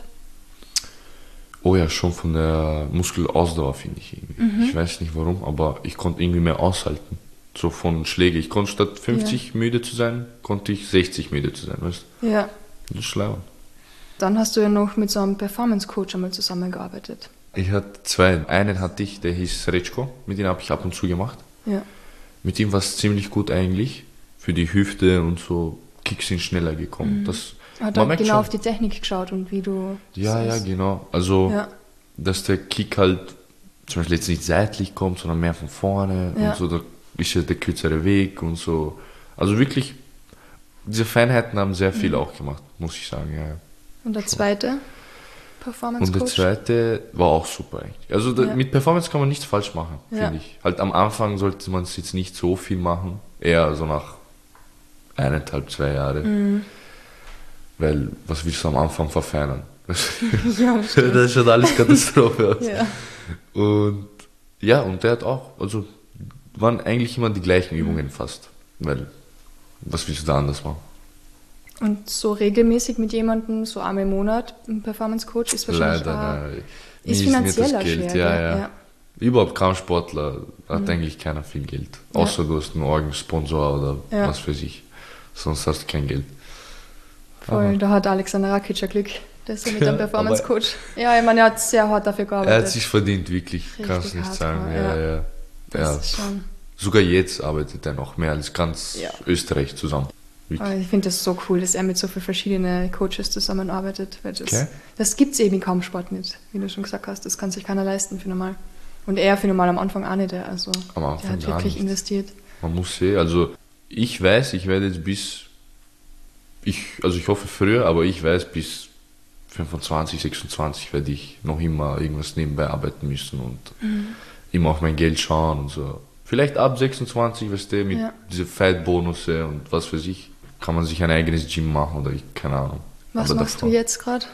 Oh ja, schon von der Muskelausdauer, finde ich irgendwie. Mhm. Ich weiß nicht warum, aber ich konnte irgendwie mehr aushalten. So von Schläge. Ich konnte statt fünfzig müde zu sein, konnte ich sechzig müde zu sein, weißt Ja. du? Das ist schlau. Dann hast du ja noch mit so einem Performance-Coach einmal zusammengearbeitet. Ich hatte zwei. Einen hatte ich, der hieß Rečko. Mit dem habe ich ab und zu gemacht. Ja. Mit ihm war es ziemlich gut eigentlich. Für die Hüfte und so Kicks sind schneller gekommen. Das, Hat man auch merkt genau schon- auf die Technik geschaut und wie du... Ja, ja, das- genau. Also, Ja. dass der Kick halt zum Beispiel jetzt nicht seitlich kommt, sondern mehr von vorne Ja. und so, da ist ja der kürzere Weg und so. Also wirklich, diese Feinheiten haben sehr viel Mhm. auch gemacht, muss ich sagen, ja. ja. Und der zweite Performance Und der Coach. zweite war auch super eigentlich. Also da, Ja. mit Performance kann man nichts falsch machen, Ja. finde ich. Halt am Anfang sollte man es jetzt nicht so viel machen, eher so nach eineinhalb, zwei Jahren. Mhm. Weil, was willst du am Anfang verfeinern? Ja, das stimmt. Das schaut alles Katastrophe aus. Ja. Und ja, und der hat auch, also waren eigentlich immer die gleichen Übungen fast. Weil, was willst du da anders machen? Und so regelmäßig mit jemandem, so einmal im Monat, ein Performance Coach ist wahrscheinlich Leider, auch, nein. ist Nie mir finanzieller schwer. ja, gell? ja. Ja. Überhaupt kaum Sportler hat eigentlich keiner viel Geld. Ja. Außer du hast einen Orgensponsor oder Ja. was weiß ich. Sonst hast du kein Geld. Voll, Aber- da hat Alexander Rakic ein Glück, dass er mit Ja, einem Performance aber- Coach. Ja, ich meine, er hat sehr hart dafür Er gearbeitet. hat sich verdient, wirklich, Richtig kannst du nicht hart, sagen. ja. Ja, ja. das ja. ist schon. Sogar jetzt arbeitet er noch mehr als ganz Ja. Österreich zusammen. Wirklich. Aber ich finde das so cool, dass er mit so vielen verschiedenen Coaches zusammenarbeitet. Weil das Okay. das gibt es eben kaum Sport nicht, wie du schon gesagt hast. Das kann sich keiner leisten für normal. Und er für normal am Anfang auch nicht. Also Am der Anfang hat gar wirklich nicht. investiert. Man muss sehen, also ich weiß, ich werde jetzt bis, ich, also ich hoffe früher, aber ich weiß, bis fünfundzwanzig, sechsundzwanzig werde ich noch immer irgendwas nebenbei arbeiten müssen und Mhm. immer auf mein Geld schauen und so. Vielleicht ab sechsundzwanzig, weißt du, mit Ja. diese Fight-Bonusse und was weiß ich, kann man sich ein eigenes Gym machen oder ich, keine Ahnung. Was Aber machst davor- du jetzt gerade?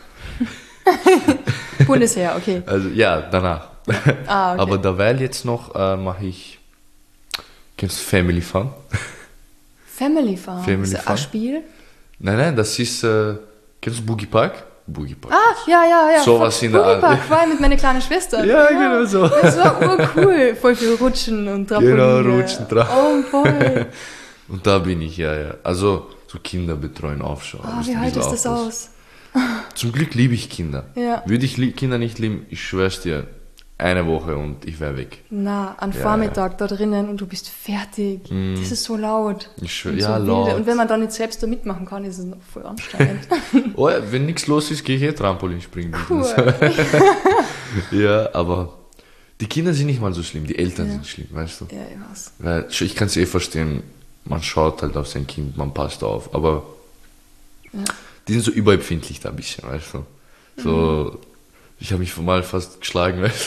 Bundesheer, okay. Also ja, danach. Ah, okay. Aber derweil jetzt noch äh, mache ich, kennst du Family Fun? Family Farm. Family ist das Fun? ein Spiel? Nein, nein, das ist, äh, kennst du Boogie Park? Boogie Park. Ah, ja, ja, ja. Sowas in der Boogie Art. Park, war mit meiner kleinen Schwester. Ja, genau so. Das war urcool. Voll viel Rutschen und Trampoline. Genau, Rutschen, Tra- Oh, voll. Und da bin ich, ja, ja. Also, so Kinder betreuen, aufschauen. Ah, musst wie ein hält bisschen das aufpassen. aus? Zum Glück liebe ich Kinder. Ja. Würde ich li- Kinder nicht lieben, ich schwör's dir, eine Woche und ich wäre weg. Na, an Ja, Mhm. Vormittag da drinnen und du bist fertig. Das ist so laut. Ich schwör, Und ja, so laut. wilde. Und wenn man dann nicht selbst da mitmachen kann, ist es noch voll anstrengend. Oh, ja, wenn nichts los ist, gehe ich eh Trampolin springen. Cool. Ja, aber die Kinder sind nicht mal so schlimm, die Eltern Ja. sind schlimm, weißt du. Ja, ich weiß. Weil, ich kann es eh verstehen, man schaut halt auf sein Kind, man passt auf, aber Ja. die sind so überempfindlich da ein bisschen, weißt du. So, ich habe mich mal fast geschlagen, weißt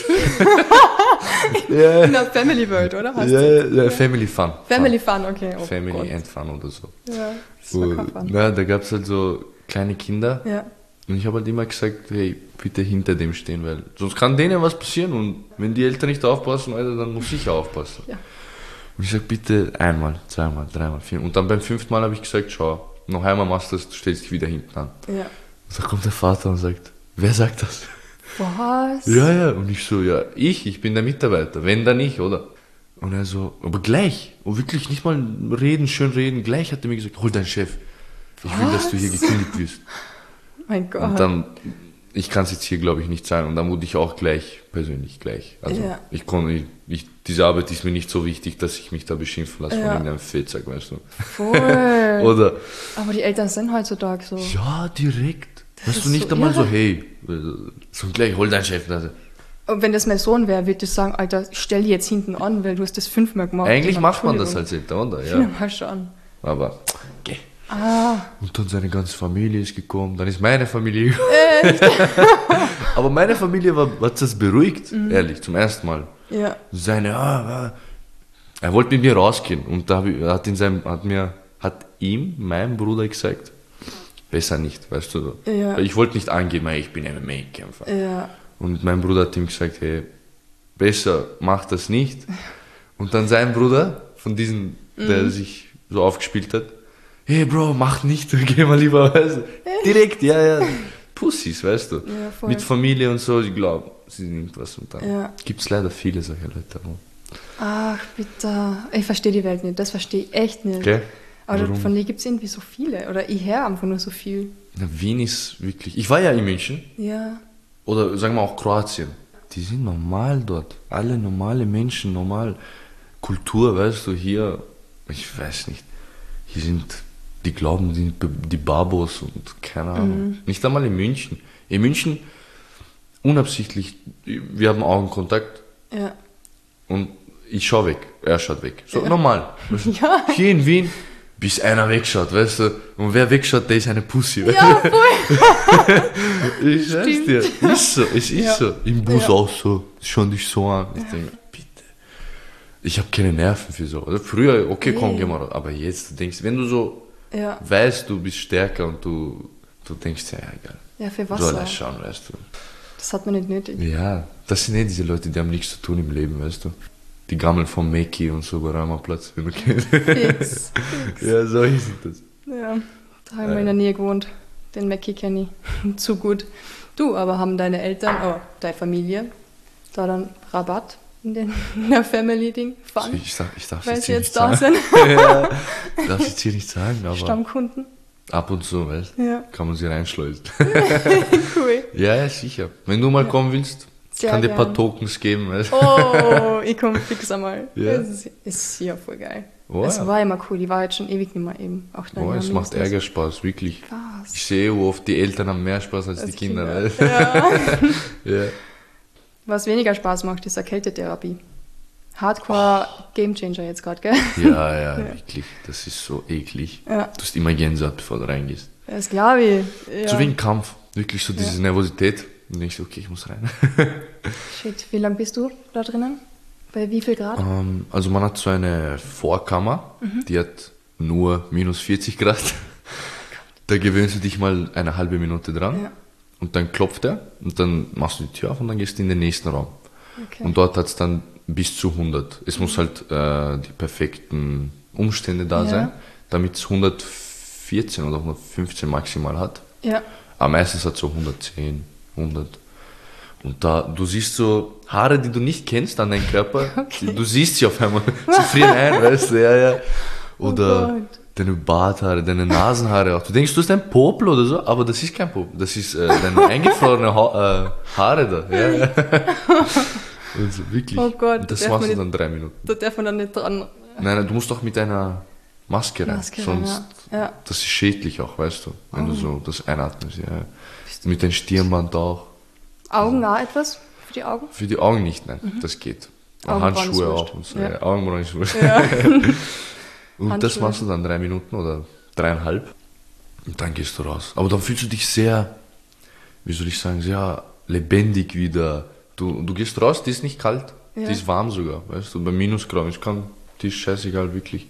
du. ja, In der Family World, oder? Heißt ja, das? ja, Family Fun. Family Fun, okay. Fun. Oh Family Gott. and Fun oder so. Ja, das war Wo, kein Fun. na, da gab es halt so kleine Kinder Ja. und ich habe halt immer gesagt, hey, bitte hinter dem stehen, weil sonst kann denen was passieren und wenn die Eltern nicht aufpassen, Alter, dann muss ich aufpassen. Ja. Und ich sag, bitte einmal, zweimal, dreimal, viermal. Und dann beim fünften Mal habe ich gesagt, schau, noch einmal machst du das, du stellst dich wieder hinten an. Ja. Und da kommt der Vater und sagt, wer sagt das? Was? Ja, ja. Und ich so, ja, ich, ich bin der Mitarbeiter, wenn dann ich, oder? Und er so, aber gleich. Und wirklich nicht mal reden, schön reden. Gleich hat er mir gesagt, hol deinen Chef. Ich will, dass du hier Was? gekündigt wirst. Mein Gott. Und dann, ich kann es jetzt hier, glaube ich, nicht sagen. Und dann wurde ich auch gleich, persönlich gleich. Also, Ja. ich konnte, ich, ich, diese Arbeit ist mir nicht so wichtig, dass ich mich da beschimpfen lasse Ja. von irgendeinem Fettsack, weißt du. Voll. Oder, Aber die Eltern sind heutzutage so. ja, direkt. Das Weißt ist du, nicht so einmal so, irre. hey, so gleich, hol deinen Chef. Also, Und wenn das mein Sohn wäre, würde ich sagen, Alter, stell die jetzt hinten an, weil du hast das fünfmal gemacht. eigentlich Und macht man das Entschuldigung. als Eltern, oder? Ja, Ja. mal schon. Aber, geh. Ah, Und dann seine ganze Familie ist gekommen, dann ist meine Familie Aber meine Familie war, hat das beruhigt, ehrlich, zum ersten Mal. ja. Seine, ah, ah. Er wollte mit mir rausgehen und da hab ich- hat, in seinem, hat mir, hat ihm, meinem Bruder gesagt, besser nicht, weißt du. Ja. Ich wollte nicht angeben, hey, ich bin M M A-Kämpfer. Ja. Und mein Bruder hat ihm gesagt, hey, besser mach das nicht. Und dann sein Bruder, von diesem, der sich so aufgespielt hat, hey Bro, mach nicht, geh mal lieber, weißt du. Direkt, ja, ja. Pussys, weißt du. Ja, voll. Mit Familie und so, ich glaube, sie nimmt was und dann Ja. gibt es leider viele solche Leute. Ach, bitte. Ich verstehe die Welt nicht. Das verstehe ich echt nicht. Okay? Aber Warum? von dir gibt es irgendwie so viele. Oder ich höre einfach nur so viel. Na, Wien ist wirklich, ich war ja in München, Ja. oder sagen wir auch Kroatien. Die sind normal dort. Alle normale Menschen, normal. Kultur, weißt du, hier, ich weiß nicht, hier sind, die glauben, die, sind die Babos und keine Ahnung. Nicht einmal in München. In München, unabsichtlich, wir haben Augenkontakt Ja. und ich schaue weg, er schaut weg. So Ja. normal. Ja. Hier in Wien, bis einer wegschaut, weißt du, und wer wegschaut, der ist eine Pussy. Ja, voll. Ich sag's dir, ist so, es ist ja. so. Im Bus ja. auch so, schon dich so an. Ich ja. denke, bitte. Ich habe keine Nerven für so. Oder früher, okay, komm, nee. geh mal raus. Aber jetzt, du denkst, wenn du so ja. weißt, du bist stärker und du, du denkst, ja, egal. Ja, für was? Soll er schauen, weißt du. Das hat man nicht nötig. Ja, das sind eh diese Leute, die haben nichts zu tun im Leben, weißt du. Die Gammeln vom Meki und so, Rama-Platz, wenn du kennst. Fix, fix. Ja, so ist das. Ja, da haben wir in der Nähe gewohnt. Den Meki kenne ich zu gut. Du, aber haben deine Eltern, oh, deine Familie, da dann Rabatt in, den, in der Family-Ding fahren? Ich, darf, ich darf weil jetzt sie hier jetzt nicht da sagen. sind. Ja, ich darf jetzt hier nicht sagen, aber Stammkunden. Ab und zu, weißt du, ja. kann man sie reinschleusen. Cool. Ja, ja, sicher. Wenn du mal ja. kommen willst, ich kann dir ein paar Tokens geben. Weißt du? Oh, ich komme fix einmal. Ja. Das ist, ist ja voll geil. Oh, es ja. war immer cool, ich war jetzt schon ewig nicht mehr eben. Auch oh, es macht Ärgerspaß, wirklich. Was? Ich sehe, wo oft die Eltern haben mehr Spaß als, als die Kinder. Kinder. Weißt? Ja. Ja. Was weniger Spaß macht, ist Erkältetherapie. Hardcore oh. Gamechanger jetzt gerade, gell? Ja, ja, ja, wirklich. Das ist so eklig. Ja. Du hast immer Gänsehaut, bevor du reingehst. Das glaube ich. Ja. So wie ein Kampf. Wirklich so diese ja. Nervosität. Und denkst du, okay, ich muss rein. Shit, wie lange bist du da drinnen? Bei wie viel Grad? Um, also man hat so eine Vorkammer, mhm. die hat nur minus vierzig Grad. Da gewöhnst du dich mal eine halbe Minute dran. Ja. Und dann klopft er und dann machst du die Tür auf und dann gehst du in den nächsten Raum. Okay. Und dort hat es dann bis zu hundert. Es mhm. muss halt äh, die perfekten Umstände da ja. sein, damit es hundertvierzehn oder hundertfünfzehn maximal hat. Ja. Aber meistens hat es so hundertzehn, hundert. Und da, du siehst so Haare, die du nicht kennst an deinem Körper. Okay. Du siehst sie auf einmal. Sie frieren ein, weißt du, ja, ja. Oder oh deine Barthaare, deine Nasenhaare auch. Du denkst, du hast ein Popel oder so, aber das ist kein Popel. Das ist äh, deine eingefrorene ha äh, Haare da. Ja, ja. Also wirklich. Oh Gott. Und das machst du dann drei Minuten. Da darf man dann nicht dran. Nein, nein, du musst doch mit einer Maske rein. Maske Sonst, rein, ja. Ja. Das ist schädlich auch, weißt du, wenn oh. du so das einatmest. Ja. Mit deinem Stirnband auch. Augen also, auch etwas? Für die Augen? Für die Augen nicht, nein, mhm. das geht. Und Handschuhe auch. Und so. Ja. Augenbrauen ist wurscht. Ja. Und Handschuhe. Das machst du dann drei Minuten oder dreieinhalb. Und dann gehst du raus. Aber dann fühlst du dich sehr, wie soll ich sagen, sehr lebendig wieder. Du, du gehst raus, die ist nicht kalt, ja. die ist warm sogar, weißt du, bei Minusgraden. Ich kann, die ist scheißegal, wirklich.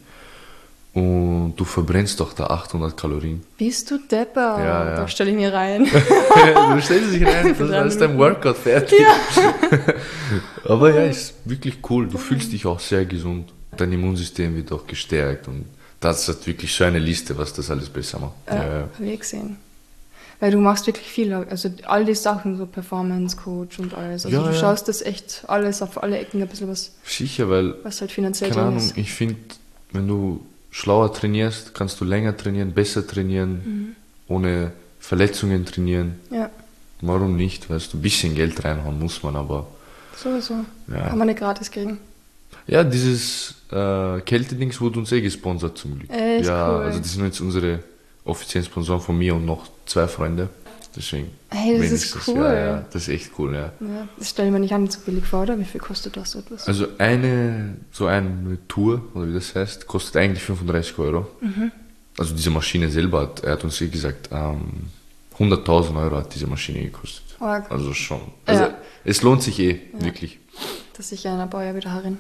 Und du verbrennst doch da achthundert Kalorien. Bist du Depper? Ja, ja. Da stelle ich mir rein. Du stellst dich rein, dann ist dein Workout fertig. Ja. Aber ja, ist wirklich cool. Du fühlst dich auch sehr gesund. Dein Immunsystem wird auch gestärkt. Und das hat wirklich so eine Liste, was das alles besser macht. Ja, ja. Habe ich gesehen. Weil du machst wirklich viel, also all die Sachen, so Performance Coach und alles. Also ja, du ja. schaust das echt alles auf alle Ecken ein bisschen was. Sicher, weil, was halt finanziell keine Ahnung, ist. Ich finde, wenn du schlauer trainierst, kannst du länger trainieren, besser trainieren, mhm. ohne Verletzungen trainieren. Ja. Warum nicht? Weißt du, ein bisschen Geld reinhauen muss man, aber... Sowieso. Ja. Kann man nicht gratis kriegen. Ja, dieses äh, Kältedings wurde uns eh gesponsert zum Glück. Echt ja, cool. Also das sind jetzt unsere offiziellen Sponsoren von mir und noch zwei Freunde. Deswegen. Hey, das ist cool. Ja, ja, das ist echt cool, ja. ja das stelle ich mir nicht an, so billig vor, oder? Wie viel kostet das so etwas? Also eine, so eine Tour, oder wie das heißt, kostet eigentlich fünfunddreißig Euro. Mhm. Also diese Maschine selber, hat, er hat uns eh gesagt, ähm, hunderttausend Euro hat diese Maschine gekostet. Oh, cool. Also schon. Also ja. Es lohnt sich eh, ja. wirklich. Das ist sicher ein Baujahr wieder herin.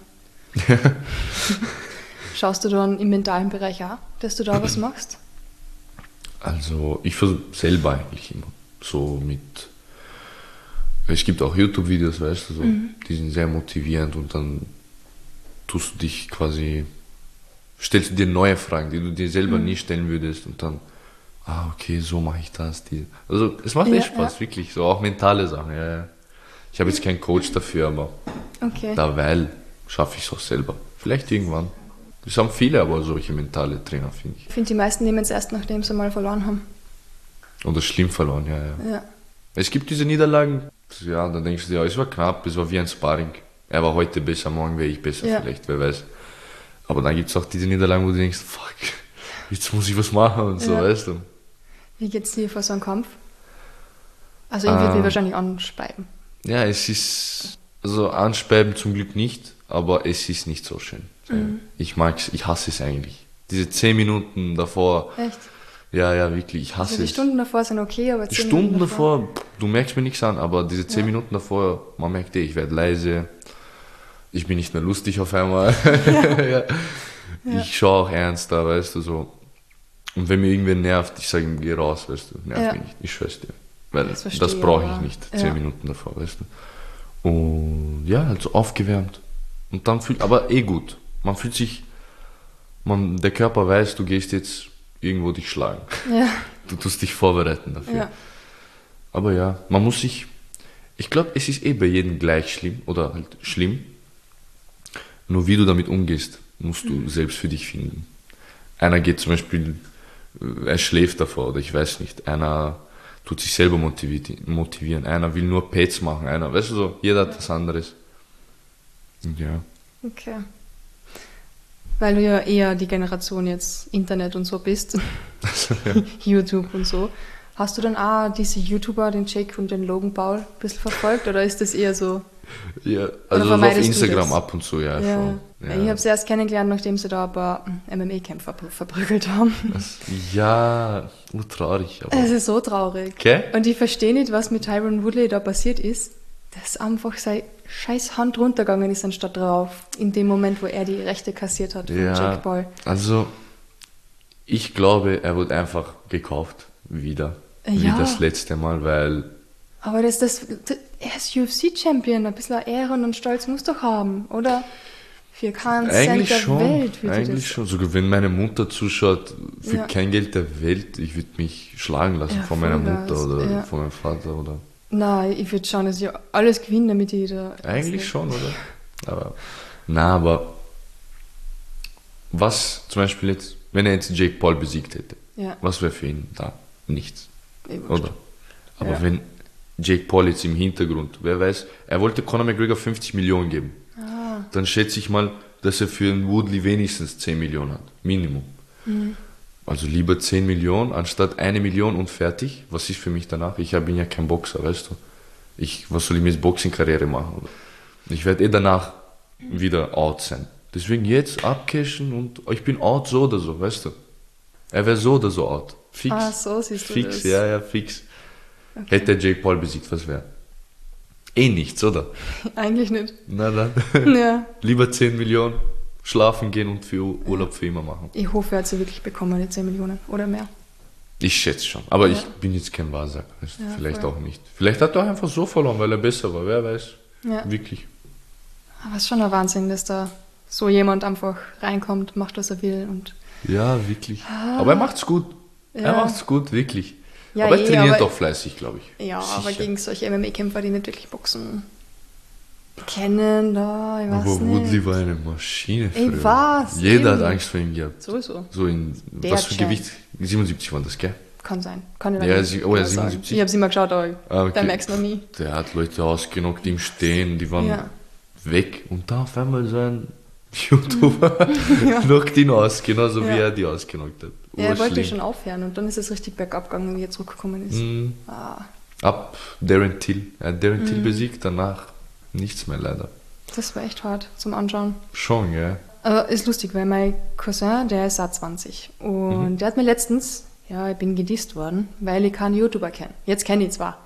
Schaust du dann im mentalen Bereich auch, dass du da was machst? Also ich versuche selber eigentlich immer so mit, es gibt auch YouTube-Videos, weißt du, so, mhm. die sind sehr motivierend und dann tust du dich quasi, stellst du dir neue Fragen, die du dir selber mhm. nie stellen würdest und dann, ah okay, so mache ich das. Die. Also es macht ja, echt Spaß, ja. wirklich, so auch mentale Sachen. Ja, ja. Ich habe jetzt keinen Coach dafür, aber okay. derweil schaffe ich es auch selber. Vielleicht irgendwann. Das haben viele aber solche mentale Trainer, finde ich. Ich finde, die meisten nehmen es erst, nachdem sie mal verloren haben. Oder schlimm verloren, ja, ja. ja. Es gibt diese Niederlagen, ja, dann denkst du dir, ja, es war knapp, es war wie ein Sparring. Er war heute besser, morgen wäre ich besser ja. vielleicht, wer weiß. Aber dann gibt es auch diese Niederlagen, wo du denkst, fuck, jetzt muss ich was machen und so, ja. weißt du. Wie geht's dir vor so einem Kampf? Also ich würde ähm, mich wahrscheinlich anspeiben. Ja, es ist, also anspeiben zum Glück nicht, aber es ist nicht so schön. Mhm. Ich mag's, ich hasse es eigentlich. Diese zehn Minuten davor. Echt? Ja, ja, wirklich, ich hasse also die es. Die Stunden davor sind okay, aber zehn Minuten davor, du merkst mir nichts an, aber diese zehn Ja. Minuten davor, man merkt eh, ich werde leise, ich bin nicht mehr lustig auf einmal. Ja. Ja. Ich schaue auch ernster, weißt du, so. Und wenn mir irgendwer nervt, ich sage ihm, geh raus, weißt du, nerv Ja. mich nicht, ich schwör's dir. Weil Das das, verstehe ich, brauche ich aber- nicht, ja. zehn Minuten davor, weißt du. Und ja, also aufgewärmt. Und dann fühlt, aber eh gut. Man fühlt sich, man, der Körper weiß, du gehst jetzt irgendwo dich schlagen. Ja. Du tust dich vorbereiten dafür. Ja. Aber ja, man muss sich, ich glaube, es ist eh bei jedem gleich schlimm oder halt schlimm. Nur wie du damit umgehst, musst du selbst für dich finden. Einer geht zum Beispiel, äh, er schläft davor oder ich weiß nicht. Einer tut sich selber motiviert, motivieren. Einer will nur Pads machen. Einer, weißt du so, jeder hat was anderes. Und ja. Okay. Weil du ja eher die Generation jetzt Internet und so bist, Also, ja. YouTube und so. Hast du dann auch diese YouTuber, den Jake und den Logan Paul, ein bisschen verfolgt oder ist das eher so? Ja, also so auf vermeidest du Instagram das? ab und zu, ja, Ja. schon. Weil Ich habe sie erst kennengelernt, nachdem sie da ein paar M M A-Kämpfer verprügelt haben. Das, ja, nur traurig, aber. Es ist so traurig. Okay. Und ich verstehe nicht, was mit Tyron Woodley da passiert ist, dass einfach seine scheiß Hand runtergegangen ist anstatt drauf, in dem Moment, wo er die Rechte kassiert hat von Ja, Jake Paul. also ich glaube, er wurde einfach gekauft, wieder, wie Ja. das letzte Mal, weil, Aber das, das, das, er ist U F C-Champion, ein bisschen Ehren und Stolz muss doch haben, oder? Für keinen Cent eigentlich der schon, Welt würde eigentlich das. schon, sogar wenn meine Mutter zuschaut, für Ja. kein Geld der Welt, ich würde mich schlagen lassen Ja, von meiner Vollgas, Mutter oder ja. von meinem Vater oder, Nein, ich würde schauen, dass ich alles gewinne, damit ich da... eigentlich schon, oder? Aber, na, aber, was zum Beispiel jetzt, wenn er jetzt Jake Paul besiegt hätte, Ja, was wäre für ihn da? Nichts. eh wurscht. Oder? Aber Ja. wenn Jake Paul jetzt im Hintergrund, wer weiß, er wollte Conor McGregor fünfzig Millionen geben. Ah, Dann schätze ich mal, dass er für einen Woodley wenigstens zehn Millionen hat. Minimum. Mhm. Also lieber zehn Millionen anstatt eine Million und fertig. Was ist für mich danach? Ich bin ja kein Boxer, weißt du. Ich, was soll ich mit Boxing-Karriere machen? Oder? Ich werde eh danach wieder out sein. Deswegen jetzt abcashen und ich bin out so oder so, weißt du. Er wäre so oder so out. Fix. Ah, so siehst du Fix, das. ja, ja, fix. Okay. Hätte er Jake Paul besiegt, was wäre? Eh nichts, oder? Eigentlich nicht. Na dann. Ja, Lieber zehn Millionen, schlafen gehen und für Urlaub für immer machen. ich hoffe, er hat sie wirklich bekommen, die zehn Millionen oder mehr. Ich schätze schon. Aber Ja. ich bin jetzt kein Wahrsager. weißt du, Ja, Vielleicht voll. auch nicht. Vielleicht hat er auch einfach so verloren, weil er besser war. Wer weiß. Ja. Wirklich. Aber es ist schon ein Wahnsinn, dass da so jemand einfach reinkommt, macht, was er will und... Ja, wirklich. Aber er macht's gut. Ja. Er macht's gut, wirklich. Ja, aber er eh, trainiert aber- doch fleißig, glaube ich. Ja, aber Sicher. gegen solche M M A-Kämpfer, die nicht wirklich boxen kennen, da, ich weiß Aber Woodley nicht. war eine Maschine Ich früher. weiß, Jeder eben. hat Angst vor ihm gehabt. Sowieso. So in, Der was für Champ. Gewicht? siebenundsiebzig waren das, gell? Kann sein. Kann ich Ja, leider sie- nicht oh ja, genau sagen. siebenundsiebzig. Ich habe sie mal geschaut, aber Ah, okay. da merkst du noch nie. Der hat Leute ausgenockt im Stehen, die waren Ja. weg. Und da auf einmal so ein YouTuber knockt ihn aus, genauso wie Ja. er die ausgenockt hat. Ja, er wollte Urschlimm. schon aufhören und dann ist es richtig bergab gegangen, wie er zurückgekommen ist. Mhm. Ah, Ab Darren Till. Er hat Darren Mhm. Till besiegt, danach nichts mehr leider. das war echt hart zum Anschauen. Schon, ja. Aber ist lustig, weil mein Cousin, der ist auch zwanzig und Mhm. der hat mir letztens, ja, ich bin gedisst worden, weil ich keinen YouTuber kenne. Jetzt kenne ich ihn zwar,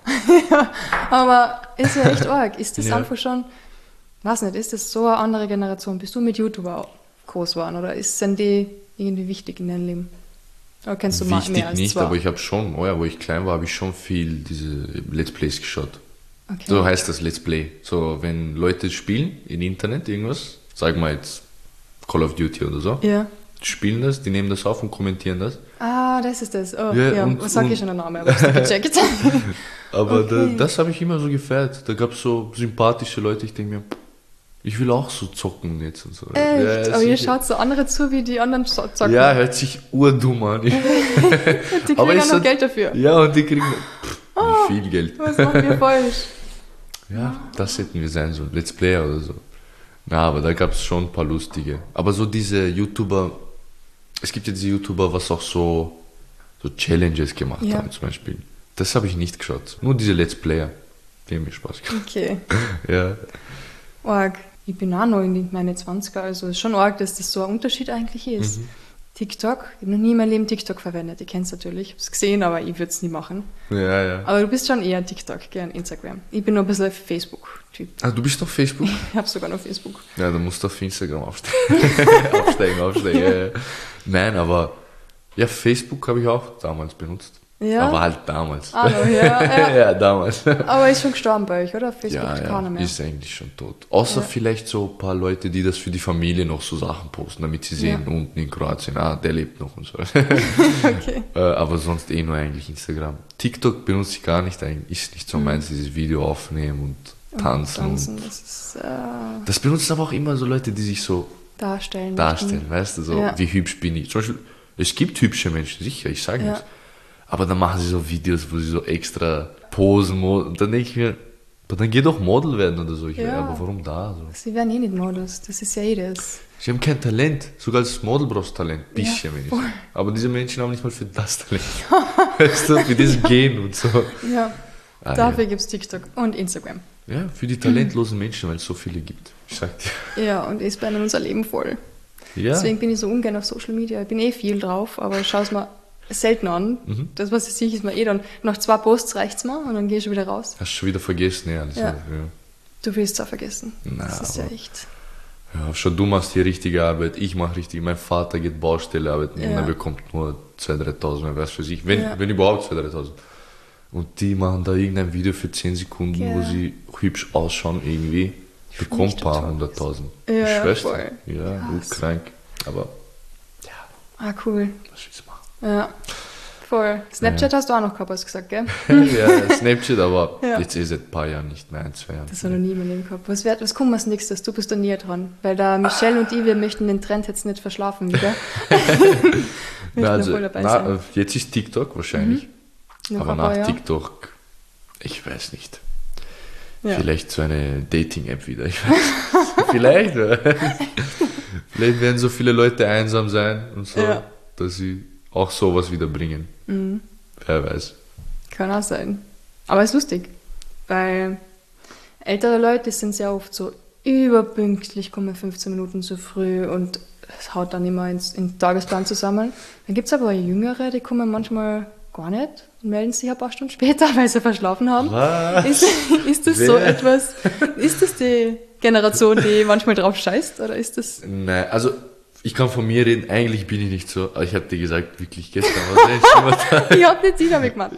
aber ist ja echt arg. Ist das Ja. einfach schon, weiß nicht, ist das so eine andere Generation? Bist du mit YouTuber groß geworden oder ist, sind die irgendwie wichtig in deinem Leben? Oder kennst du mal Wichtig mehr als nicht, zwei? aber ich habe schon, oh ja, wo ich klein war, habe ich schon viel diese Let's Plays geschaut. Okay. So heißt das Let's Play. So, wenn Leute spielen im Internet irgendwas, sagen wir jetzt Call of Duty oder so, Ja. die spielen das, die nehmen das auf und kommentieren das. Ah, das ist das. Oh, Ja, ja, und- was sag und- ich schon der Name, aber ich hab's nicht gecheckt. Aber Okay. da, das habe ich immer so gefeiert. Da gab es so sympathische Leute, ich denke mir, ich will auch so zocken jetzt und so. Echt? Ja, aber ihr sicher. schaut so andere zu, wie die anderen zo- zocken. Ja, hört sich urdumm an. Die kriegen aber auch ist noch so- Geld dafür. Ja, und die kriegen pff, wie viel Geld. Was machen wir falsch? Ja, das hätten wir sein sollen. Let's Player oder so. Na, aber da gab es schon ein paar lustige. Aber so diese YouTuber, es gibt ja diese YouTuber, was auch so, so Challenges gemacht Ja. haben zum Beispiel. Das habe ich nicht geschaut. Nur diese Let's Player. Die haben mir Spaß gemacht. Okay. Ja. Org. Ich bin auch noch in die- meine zwanziger, also ist schon arg, dass das so ein Unterschied eigentlich ist. Mhm. TikTok? Ich habe noch nie in meinem Leben TikTok verwendet. Ich kenne es natürlich, ich habe es gesehen, aber ich würde es nie machen. Ja, ja. Aber du bist schon eher TikTok, gern Instagram. Ich bin nur ein bisschen Facebook-Typ. Ah, du bist auf Facebook? Ich habe sogar noch Facebook. Ja, dann musst du auf Instagram aufsteigen. aufsteigen, aufsteigen. Ja, ja. Nein, aber ja, Facebook habe ich auch damals benutzt. Ja? Aber halt damals. Ah, no, ja, ja. ja, damals. Aber ist schon gestorben bei euch, oder? Facebook Ja, ist ja, keiner mehr. ist eigentlich schon tot. Außer Ja. vielleicht so ein paar Leute, die das für die Familie noch so Sachen posten, damit sie sehen, Ja. unten in Kroatien, ah, der lebt noch und so. Okay. Äh, aber sonst eh nur eigentlich Instagram. TikTok benutze ich gar nicht, eigentlich ist nicht so meins, dieses Video aufnehmen und tanzen. Und Tanzen, das ist äh, das benutzen aber auch immer so Leute, die sich so darstellen. darstellen, weißt du, so Ja. wie hübsch bin ich. Zum Beispiel, es gibt hübsche Menschen, sicher, ich sage Ja. nichts. Aber dann machen sie so Videos, wo sie so extra posen. Und dann denke ich mir, aber dann geh doch Model werden oder so. Ich, Ja. Aber warum da? So? Sie werden eh nicht Models, das ist ja eh das. Sie haben kein Talent. Sogar als Model brauchst du Talent. Bisschen Ja, wenigstens. Aber diese Menschen haben nicht mal für das Talent. Weißt du, für das Gehen und so. Ja, Ah, dafür ja. gibt es TikTok und Instagram. ja, für die talentlosen Menschen, weil es so viele gibt. Ich sag dir. Ja, und es bleibt unser Leben voll. Ja. Deswegen bin ich so ungern auf Social Media. Ich bin eh viel drauf, aber ich schaue es mir selten an. Mhm. Das, was ich sehe, ist mir eh dann, nach zwei Posts reicht's mir und dann gehe ich schon wieder raus. Hast schon wieder vergessen, ja. Also, Ja. ja. Du willst es auch vergessen. Na, das ist ja aber- echt. Ja, schon du machst die richtige Arbeit, ich mache richtig, mein Vater geht Baustelle arbeiten und Ja. er bekommt nur zweitausend, dreitausend, was für sich, wenn, Ja. wenn überhaupt zweitausend, dreitausend. Und die machen da irgendein Video für zehn Sekunden, Ja. wo sie hübsch ausschauen irgendwie, find bekommt ich ein paar total. hunderttausend. Ja, Ich ja, schwör's dir. voll. Ja, gut Krass. krank, aber Ah, cool. was willst du machen? Ja, voll. Snapchat hast du auch noch gehabt, hast du gesagt, gell? ja, Snapchat, aber Ja. jetzt eh seit ein paar Jahren nicht mehr, ein, zwei Jahren. Das hat noch nie in meinem Leben gehabt. Was, wird, was kommt als nächstes? Du bist da näher dran. Weil da Michelle und ich, wir möchten den Trend jetzt nicht verschlafen wieder. möchten Na, also, voll dabei na, sein. äh, jetzt ist TikTok wahrscheinlich, Noch aber ein paar nach Jahre. TikTok, ich weiß nicht. Ja. Vielleicht so eine Dating-App wieder. Ich weiß nicht. Vielleicht. äh, Vielleicht werden so viele Leute einsam sein und so, Ja. dass sie auch sowas wieder bringen. Mhm. Wer weiß. Kann auch sein. Aber ist lustig, weil ältere Leute sind sehr oft so überpünktlich, kommen fünfzehn Minuten zu früh und es haut dann immer ins, in den Tagesplan zusammen. Dann gibt es aber Jüngere, die kommen manchmal gar nicht und melden sich ein paar Stunden später, weil sie verschlafen haben. Was? Ist, ist das so Wer? etwas, ist das die Generation, die manchmal drauf scheißt oder ist das... Nein, also ich kann von mir reden, eigentlich bin ich nicht so, aber ich habe dir gesagt, wirklich gestern war es ein schlimmer Tag. Ich hab nicht sie damit gemacht.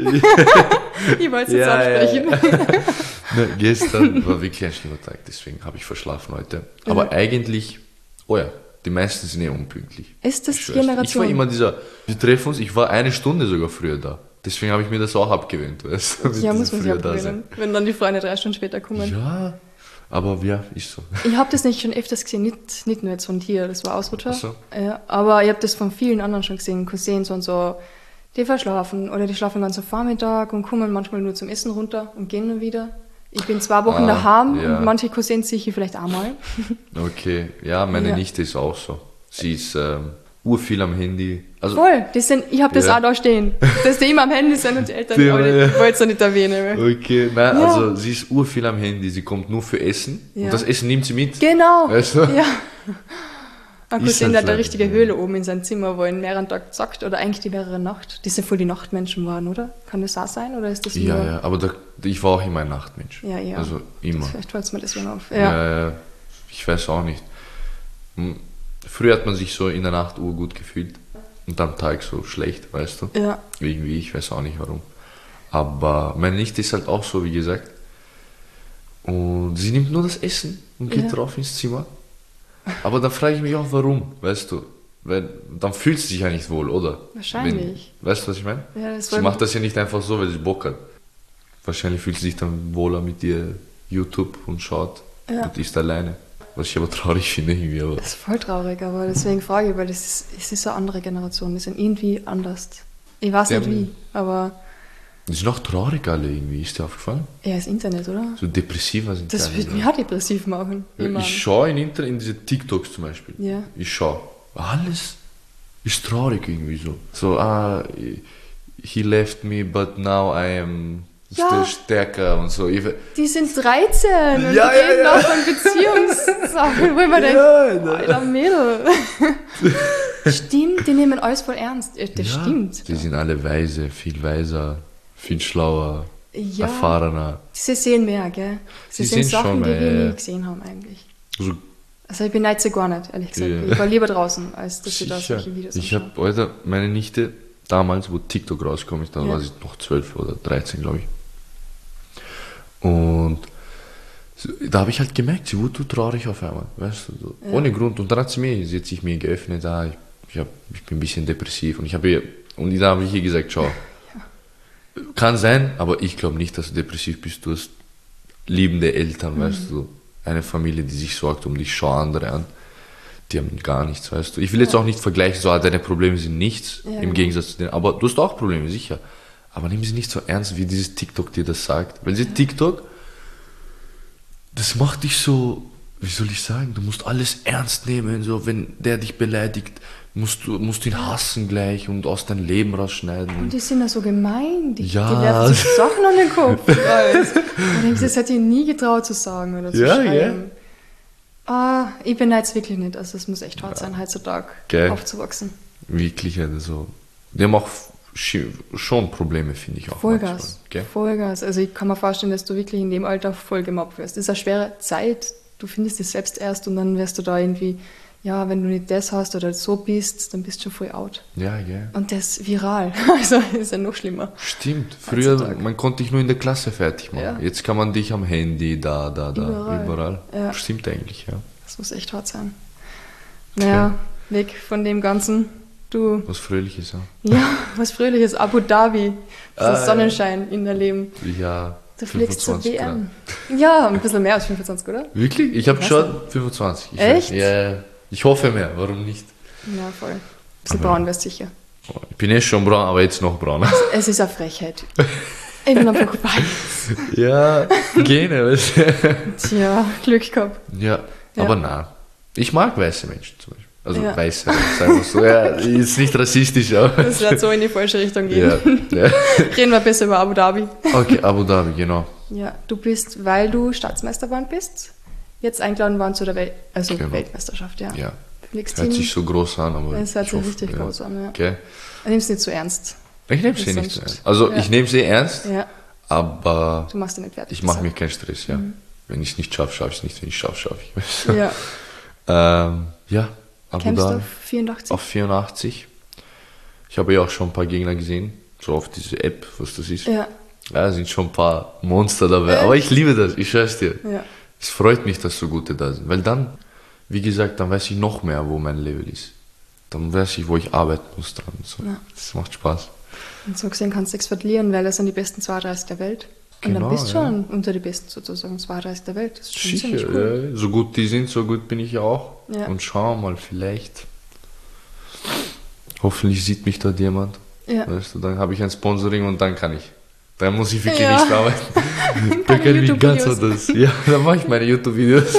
Ich wollte es jetzt Ja, ansprechen. ja, Ne, gestern war wirklich ein schlimmer Tag, deswegen habe ich verschlafen heute. Aber Ja. eigentlich, oh ja, die meisten sind eh unpünktlich. Ist das Ich die schwör's dir. Generation? Ich war immer dieser, wir treffen uns, ich war eine Stunde sogar früher da. Deswegen habe ich mir das auch abgewöhnt, weißt du? mit Ja, diesem muss man sich früher da abgewöhnen, wenn dann die Freunde drei Stunden später kommen. Ja, aber ja, ist so. Ich habe das nicht schon öfters gesehen, nicht, nicht nur jetzt von dir, das war Ausrutscher. Ach so. Ja, aber ich habe das von vielen anderen schon gesehen, Cousins und so, die verschlafen oder die schlafen den ganzen Vormittag und kommen manchmal nur zum Essen runter und gehen dann wieder. Ich bin zwei Wochen Ah, daheim ja. und manche Cousins sehe ich vielleicht einmal. Okay, ja, meine Ja. Nichte ist auch so. Sie ist ähm, urviel am Handy. Also, Voll, das sind, ich habe das Ja. auch da stehen, dass die immer am Handy sind und die Eltern, Die- aber ja. ich wollte es ja nicht erwähnen. okay, nein, Ja. also sie ist urviel am Handy. Sie kommt nur für Essen Ja. und das Essen nimmt sie mit. Genau, Weißt du? ja. Ein Ist Cousin halt hat eine leider, richtige ja. Höhle oben in seinem Zimmer, wo er den mehreren Tag zockt oder eigentlich die mehrere Nacht. Die sind voll die Nachtmenschen waren, oder? Kann das auch sein oder ist das Ja, nur... ja, aber da, ich war auch immer ein Nachtmensch. Ja, ja. Also immer. Vielleicht fällt es mir deswegen auf. Ja. Ja. Ja, ich weiß auch nicht. Hm, Früher hat man sich so in der Nacht urgut gefühlt und am Tag so schlecht, weißt du? Ja. Irgendwie, ich weiß auch nicht warum. Aber meine Nichte ist halt auch so, wie gesagt. Und sie nimmt nur das Essen und geht Ja. drauf ins Zimmer. Aber dann frage ich mich auch, warum, weißt du? Weil dann fühlt sie sich ja nicht wohl, oder? Wahrscheinlich. Wenn, weißt du, was ich meine? Ja, das Sie war- macht das ja nicht einfach so, weil sie Bock hat. Wahrscheinlich fühlt sie sich dann wohler mit ihr YouTube und schaut Ja. und ist alleine. Was ich aber traurig finde irgendwie. Aber Das ist voll traurig, aber deswegen frage ich, weil das ist, es ist eine andere Generation, die sind irgendwie anders. Ich weiß Ja, nicht wie, aber die sind auch traurig alle irgendwie, ist dir aufgefallen? ja, das Internet, oder? So depressiver sind Das die würde alle. mich auch depressiv machen. Ja, Immer. ich schaue in Internet, in diese TikToks zum Beispiel. Ja. Ich schaue. Alles ist traurig irgendwie so. So, ah, he left me, but now I am Ja. still stärker und so. Ich, Die sind dreizehn und Ja, die ja, reden ja. auch von Beziehungssachen, wo man denkt, Ja, ne. alter Mädel. Stimmt, die nehmen alles voll ernst. Das Ja, stimmt. Die sind alle weise, viel weiser, viel schlauer, Ja. erfahrener. Sie sehen mehr, gell? Sie, Sie sehen sehen Sachen, schon, die wir äh, nie gesehen haben eigentlich. Also, Also ich beneide sie gar nicht, ehrlich gesagt. Ja. Ich war lieber draußen, als dass sie da sicher. solche Videos Ich anschauen. habe, Alter, meine Nichte, damals, wo TikTok rausgekommen ist, da Ja. war sie noch zwölf oder dreizehn, glaube ich. Und so- da habe ich halt gemerkt, sie wurde so traurig auf einmal, weißt du, so, Ja. ohne Grund. Und dann hat sie mir, sie hat sich mir geöffnet, ah, ich, ich, hab, ich bin ein bisschen depressiv. Und ich habe ihr, und da habe ich ihr gesagt, schau, kann sein, aber ich glaube nicht, dass du depressiv bist. Du hast liebende Eltern, Mhm. weißt du, eine Familie, die sich sorgt um dich, schau andere an. Die haben gar nichts, weißt du. Ich will jetzt auch nicht vergleichen, so, ah, deine Probleme sind nichts, Ja, im genau. Gegensatz zu denen. Aber du hast auch Probleme, sicher. Aber nimm sie nicht so ernst, wie dieses TikTok dir das sagt. Weil dieses TikTok, das macht dich so, wie soll ich sagen, du musst alles ernst nehmen. So, wenn der dich beleidigt, musst du musst du ihn hassen gleich und aus deinem Leben rausschneiden. Und die sind ja so gemein. Die, Ja. die werfen sich Sachen an den Kopf. und alles. Und ich, das hätte ich nie getraut zu sagen oder zu Ja, schreiben. Ah, ich beneide es wirklich nicht. Also es muss echt hart sein, heutzutage Gell. aufzuwachsen. Wirklich, also. Die haben auch schi- schon Probleme, finde ich auch. Vollgas. manchmal, gell? Vollgas. Also ich kann mir vorstellen, dass du wirklich in dem Alter voll gemobbt wirst. Das ist eine schwere Zeit. Du findest dich selbst erst und dann wirst du da irgendwie, ja, wenn du nicht das hast oder so bist, dann bist du schon voll out. Ja, gell. Und das viral. Also das ist ja noch schlimmer. Stimmt. Früher, Heutzutage. man konnte dich nur in der Klasse fertig machen. Ja. Jetzt kann man dich am Handy, da, da, da, Überall. überall. Ja. Stimmt eigentlich, ja. Das muss echt hart sein. Naja, weg von dem Ganzen. Du, Was Fröhliches, ja. ja, was Fröhliches. Abu Dhabi. Das Ah, ist Sonnenschein in der Leben. Ja, Du fliegst zur fünfundzwanzig W M. Grad. Ja, ein bisschen mehr als fünfundzwanzig, oder? Wirklich? Ich habe Was schon fünfundzwanzig. Ich Echt? weiß- Ja, ja. Ich hoffe mehr, warum nicht? Ja, voll. Ein bisschen Aber- braun wärst sicher. Ich bin eh schon braun, aber jetzt noch brauner. Es ist eine Frechheit. Ich bin einfach weiß. Ja, Gene, weißt du. Tja, Glück gehabt. Ja, Ja. aber na. Ich mag weiße Menschen zum Beispiel. Also Ja. weiße, sagen wir so. Ja, ist nicht rassistisch, aber. Das wird so in die falsche Richtung gehen. Ja, ja. Reden wir besser über Abu Dhabi. Okay, Abu Dhabi, genau. Ja, du bist, weil du Staatsmeister geworden bist, jetzt eingeladen worden zu der Wel also Genau. Weltmeisterschaft, ja. Ja, Fliegst hört hin. sich so groß an, aber. Es hört ich sich hoffe, richtig ja. groß an, ja. Okay. Nimm es nicht zu ernst. Ich nehme es eh Das nicht sonst- ernst. Also, ja. ich nehme es eh ernst, Ja, aber du machst ihn nicht fertig. ich mache das mir keinen Stress, ja. Wenn ich es nicht schaffe, schaffe ich es nicht. Wenn ich es schaffe, schaffe ich es. sagt. Ja. ähm, ja, Abu Kämpfst du Dhabi. auf vierundachtzig? Auf vierundachtzig. Ich habe ja auch schon ein paar Gegner gesehen, so auf diese App, was das ist. Ja, Ja, sind schon ein paar Monster dabei. Echt? Aber ich liebe das, ich schwör's dir. ja. Es freut mich, dass so gute da sind. Weil dann, wie gesagt, dann weiß ich noch mehr, wo mein Level ist. Dann weiß ich, wo ich arbeiten muss dran. So. Ja. Das macht Spaß. Und so gesehen kannst du nichts verlieren, weil das sind die besten zweiunddreißig der Welt. Und Genau, dann bist du ja. schon unter die besten sozusagen zweiunddreißig der Welt. Das ist schon ziemlich Sicher, cool. ja. So gut die sind, so gut bin ich ja auch. Ja. Und schauen wir mal, vielleicht. Hoffentlich sieht mich dort jemand. Ja. Weißt du, dann habe ich ein Sponsoring und dann kann ich. Dann muss ich wirklich Ja. nicht arbeiten. Keine Da kann ich ganz YouTube-Videos. anders. Ja, dann mache ich meine YouTube-Videos.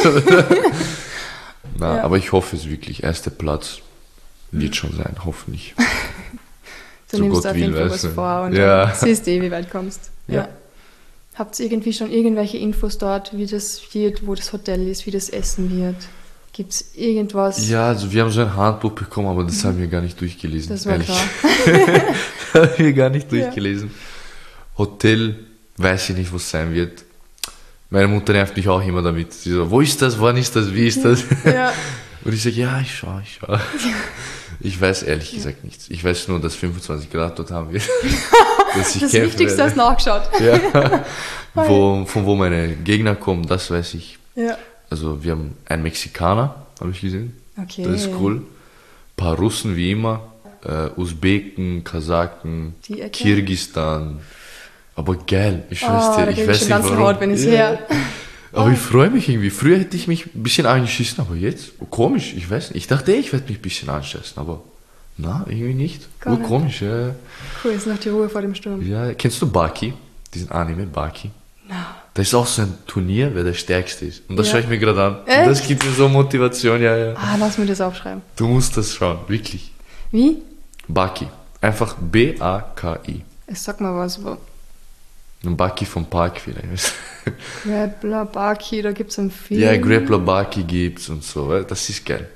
Na, Ja. aber ich hoffe es wirklich. Erster Platz wird schon sein, hoffentlich. Du So nimmst Gott auf jeden will, Fall weißt was du. vor und Ja. dann siehst du eh, wie weit kommst. Ja. Ja. Habt ihr irgendwie schon irgendwelche Infos dort, wie das wird, wo das Hotel ist, wie das Essen wird? Gibt es irgendwas? Ja, also wir haben so ein Handbuch bekommen, aber das haben wir gar nicht durchgelesen. Das war ehrlich. klar. Das haben wir gar nicht Ja. durchgelesen. Hotel, weiß ich nicht, wo es sein wird. Meine Mutter nervt mich auch immer damit. Sie so, wo ist das, wann ist das, wie ist das? Ja. Und ich sage, ja, ich schau, ich schau. Ich weiß ehrlich gesagt nichts. Ich weiß nur, dass fünfundzwanzig Grad dort haben wir. Dass ich Das kämpfen Wichtigste werde. hast nachgeschaut. Ja. Wo, von wo meine Gegner kommen, das weiß ich. Ja. Also wir haben einen Mexikaner, habe ich gesehen. Okay. Das ist cool. Ein paar Russen wie immer. Äh, Usbeken, Kasaken, Die Ecke? Kirgistan. Aber geil, ich schwör's Oh, dir. da Ich krieg ich weiß schon nicht ganze warum. Haut, wenn ich's Ja. höre. Aber ich freue mich irgendwie. Früher hätte ich mich ein bisschen angeschissen, aber jetzt, komisch, ich weiß nicht. Ich dachte, ich werde mich ein bisschen anschießen, aber na, irgendwie nicht. Gar Nur nicht. komisch, ja. Cool, ist noch die Ruhe vor dem Sturm. Ja, kennst du Baki? Diesen Anime, Baki? Na. Da ist auch so ein Turnier, wer der Stärkste ist. Und das Ja. schaue ich mir gerade an. Echt? Und das gibt mir so Motivation, ja, ja. Ah, lass mir das aufschreiben. Du musst das schauen, wirklich. Wie? Baki. Einfach B A K I. Ich sag mal was. wo- Ein Baki vom Park vielleicht. Grappler, Baki, da gibt's einen Film. Ja, Grappler Baki gibt's und so. weil Das ist geil.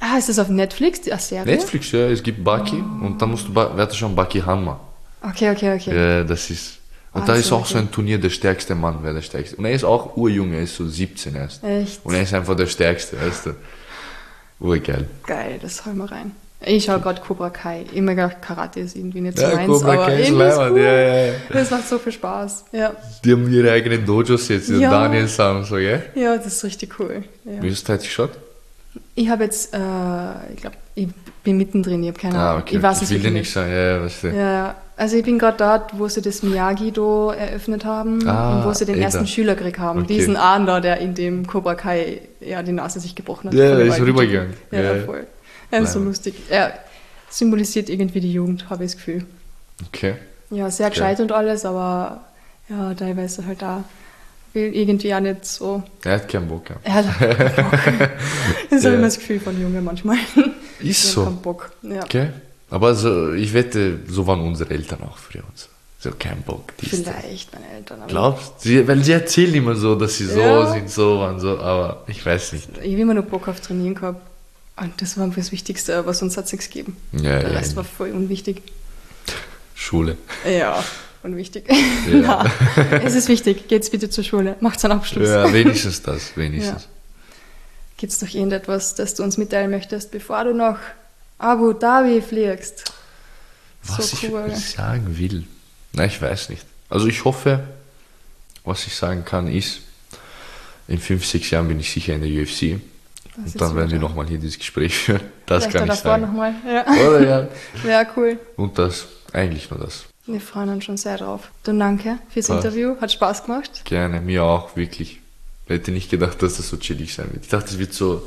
Ah, ist das auf Netflix, die Serie? Netflix, ja, es gibt Baki oh. und dann musst du, ba- warte schon, Baki Hanma. Okay, okay, okay. Ja, das ist, und ah, da ist auch okay. so ein Turnier, der stärkste Mann, wer der stärkste. Und er ist auch urjung, er ist so siebzehn erst. Echt? Und er ist einfach der Stärkste, weißt du. Urgeil. Geil, das hol mal rein. Ich schaue gerade Cobra Kai. Immer gedacht, Karate ist irgendwie nicht so ja, meins, Cobra aber Kai ist irgendwie ist cool. cool. Ja, ja, ja. Das macht so viel Spaß. Ja. Die haben ihre eigenen Dojos jetzt, die ja. Daniel sagen so, gell? Ja, das ist richtig cool. Ja. Wie hast du heute geschaut? Ich habe jetzt, äh, ich glaube, ich bin mittendrin, ich habe keine Ahnung. Ah, okay. Ich weiß Ich will dir nicht sagen, ja, ja, weißt du. Ja, also ich bin gerade dort, wo sie das Miyagi-Do eröffnet haben ah, und wo sie den ey, ersten da. Schüler gekriegt haben. Okay. Diesen Ahn da, der in dem Cobra Kai ja, die Nase sich gebrochen hat. Ja, der ist rübergegangen. Ja, ja, ja, voll. Ja, ist so lustig. Er symbolisiert irgendwie die Jugend, habe ich das Gefühl. Okay. Ja, sehr gescheit ja. und alles, aber ja, teilweise halt da will irgendwie auch nicht so. Er hat keinen Bock. Ja. Er hat keinen Bock. Das ist ja. immer das Gefühl von Jungen manchmal. Ist so. Keinen Bock. Ja. Okay. Aber so, ich wette, so waren unsere Eltern auch früher und so. So kein Bock. Vielleicht meine Eltern. Glaubst du? Weil sie erzählen immer so, dass sie so ja. sind, so waren, so, aber ich weiß nicht. Ich habe immer noch Bock auf Trainieren gehabt. Und das war das Wichtigste, aber sonst hat es nichts gegeben. Ja, Der ja, Rest ja. war voll unwichtig. Schule. Ja, unwichtig. Ja. Nein, es ist wichtig. Geht's bitte zur Schule. Macht's einen Abschluss. Ja, wenigstens das, wenigstens. Ja. Gibt es noch irgendetwas, das du uns mitteilen möchtest, bevor du nach Abu Dhabi fliegst? Was so cool. ich sagen will? Nein, ich weiß nicht. Also ich hoffe, was ich sagen kann, ist, in fünf, sechs Jahren bin ich sicher in der U F C. Das und dann werden wir nochmal hier dieses Gespräch führen. Das Vielleicht kann ich sagen. Nochmal. Ja. Oder ja. Ja, cool. Und das, eigentlich nur das. Wir freuen uns schon sehr drauf. Dann danke fürs Was? Interview. Hat Spaß gemacht. Gerne, mir auch, wirklich. Ich hätte nicht gedacht, dass das so chillig sein wird. Ich dachte, es wird so,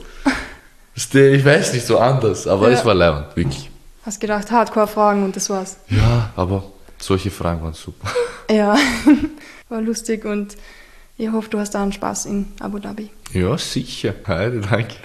ich weiß nicht, so anders. Aber ja. Es war leibend, wirklich. Hast gedacht, Hardcore-Fragen und das war's. Ja, aber solche Fragen waren super. Ja, war lustig und ich hoffe, du hast da einen Spaß in Abu Dhabi. Ja, sicher. Heide, danke.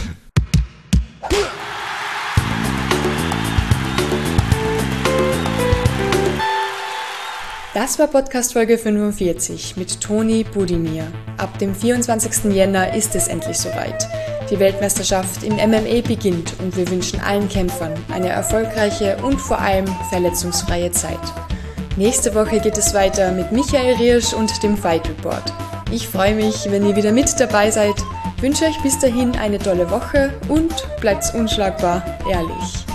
Das war Podcast-Folge fünfundvierzig mit Toni Budimir. Ab dem vierundzwanzigsten Jänner ist es endlich soweit. Die Weltmeisterschaft im M M A beginnt und wir wünschen allen Kämpfern eine erfolgreiche und vor allem verletzungsfreie Zeit. Nächste Woche geht es weiter mit Michael Riersch und dem Fight Report. Ich freue mich, wenn ihr wieder mit dabei seid, wünsche euch bis dahin eine tolle Woche und bleibt unschlagbar ehrlich.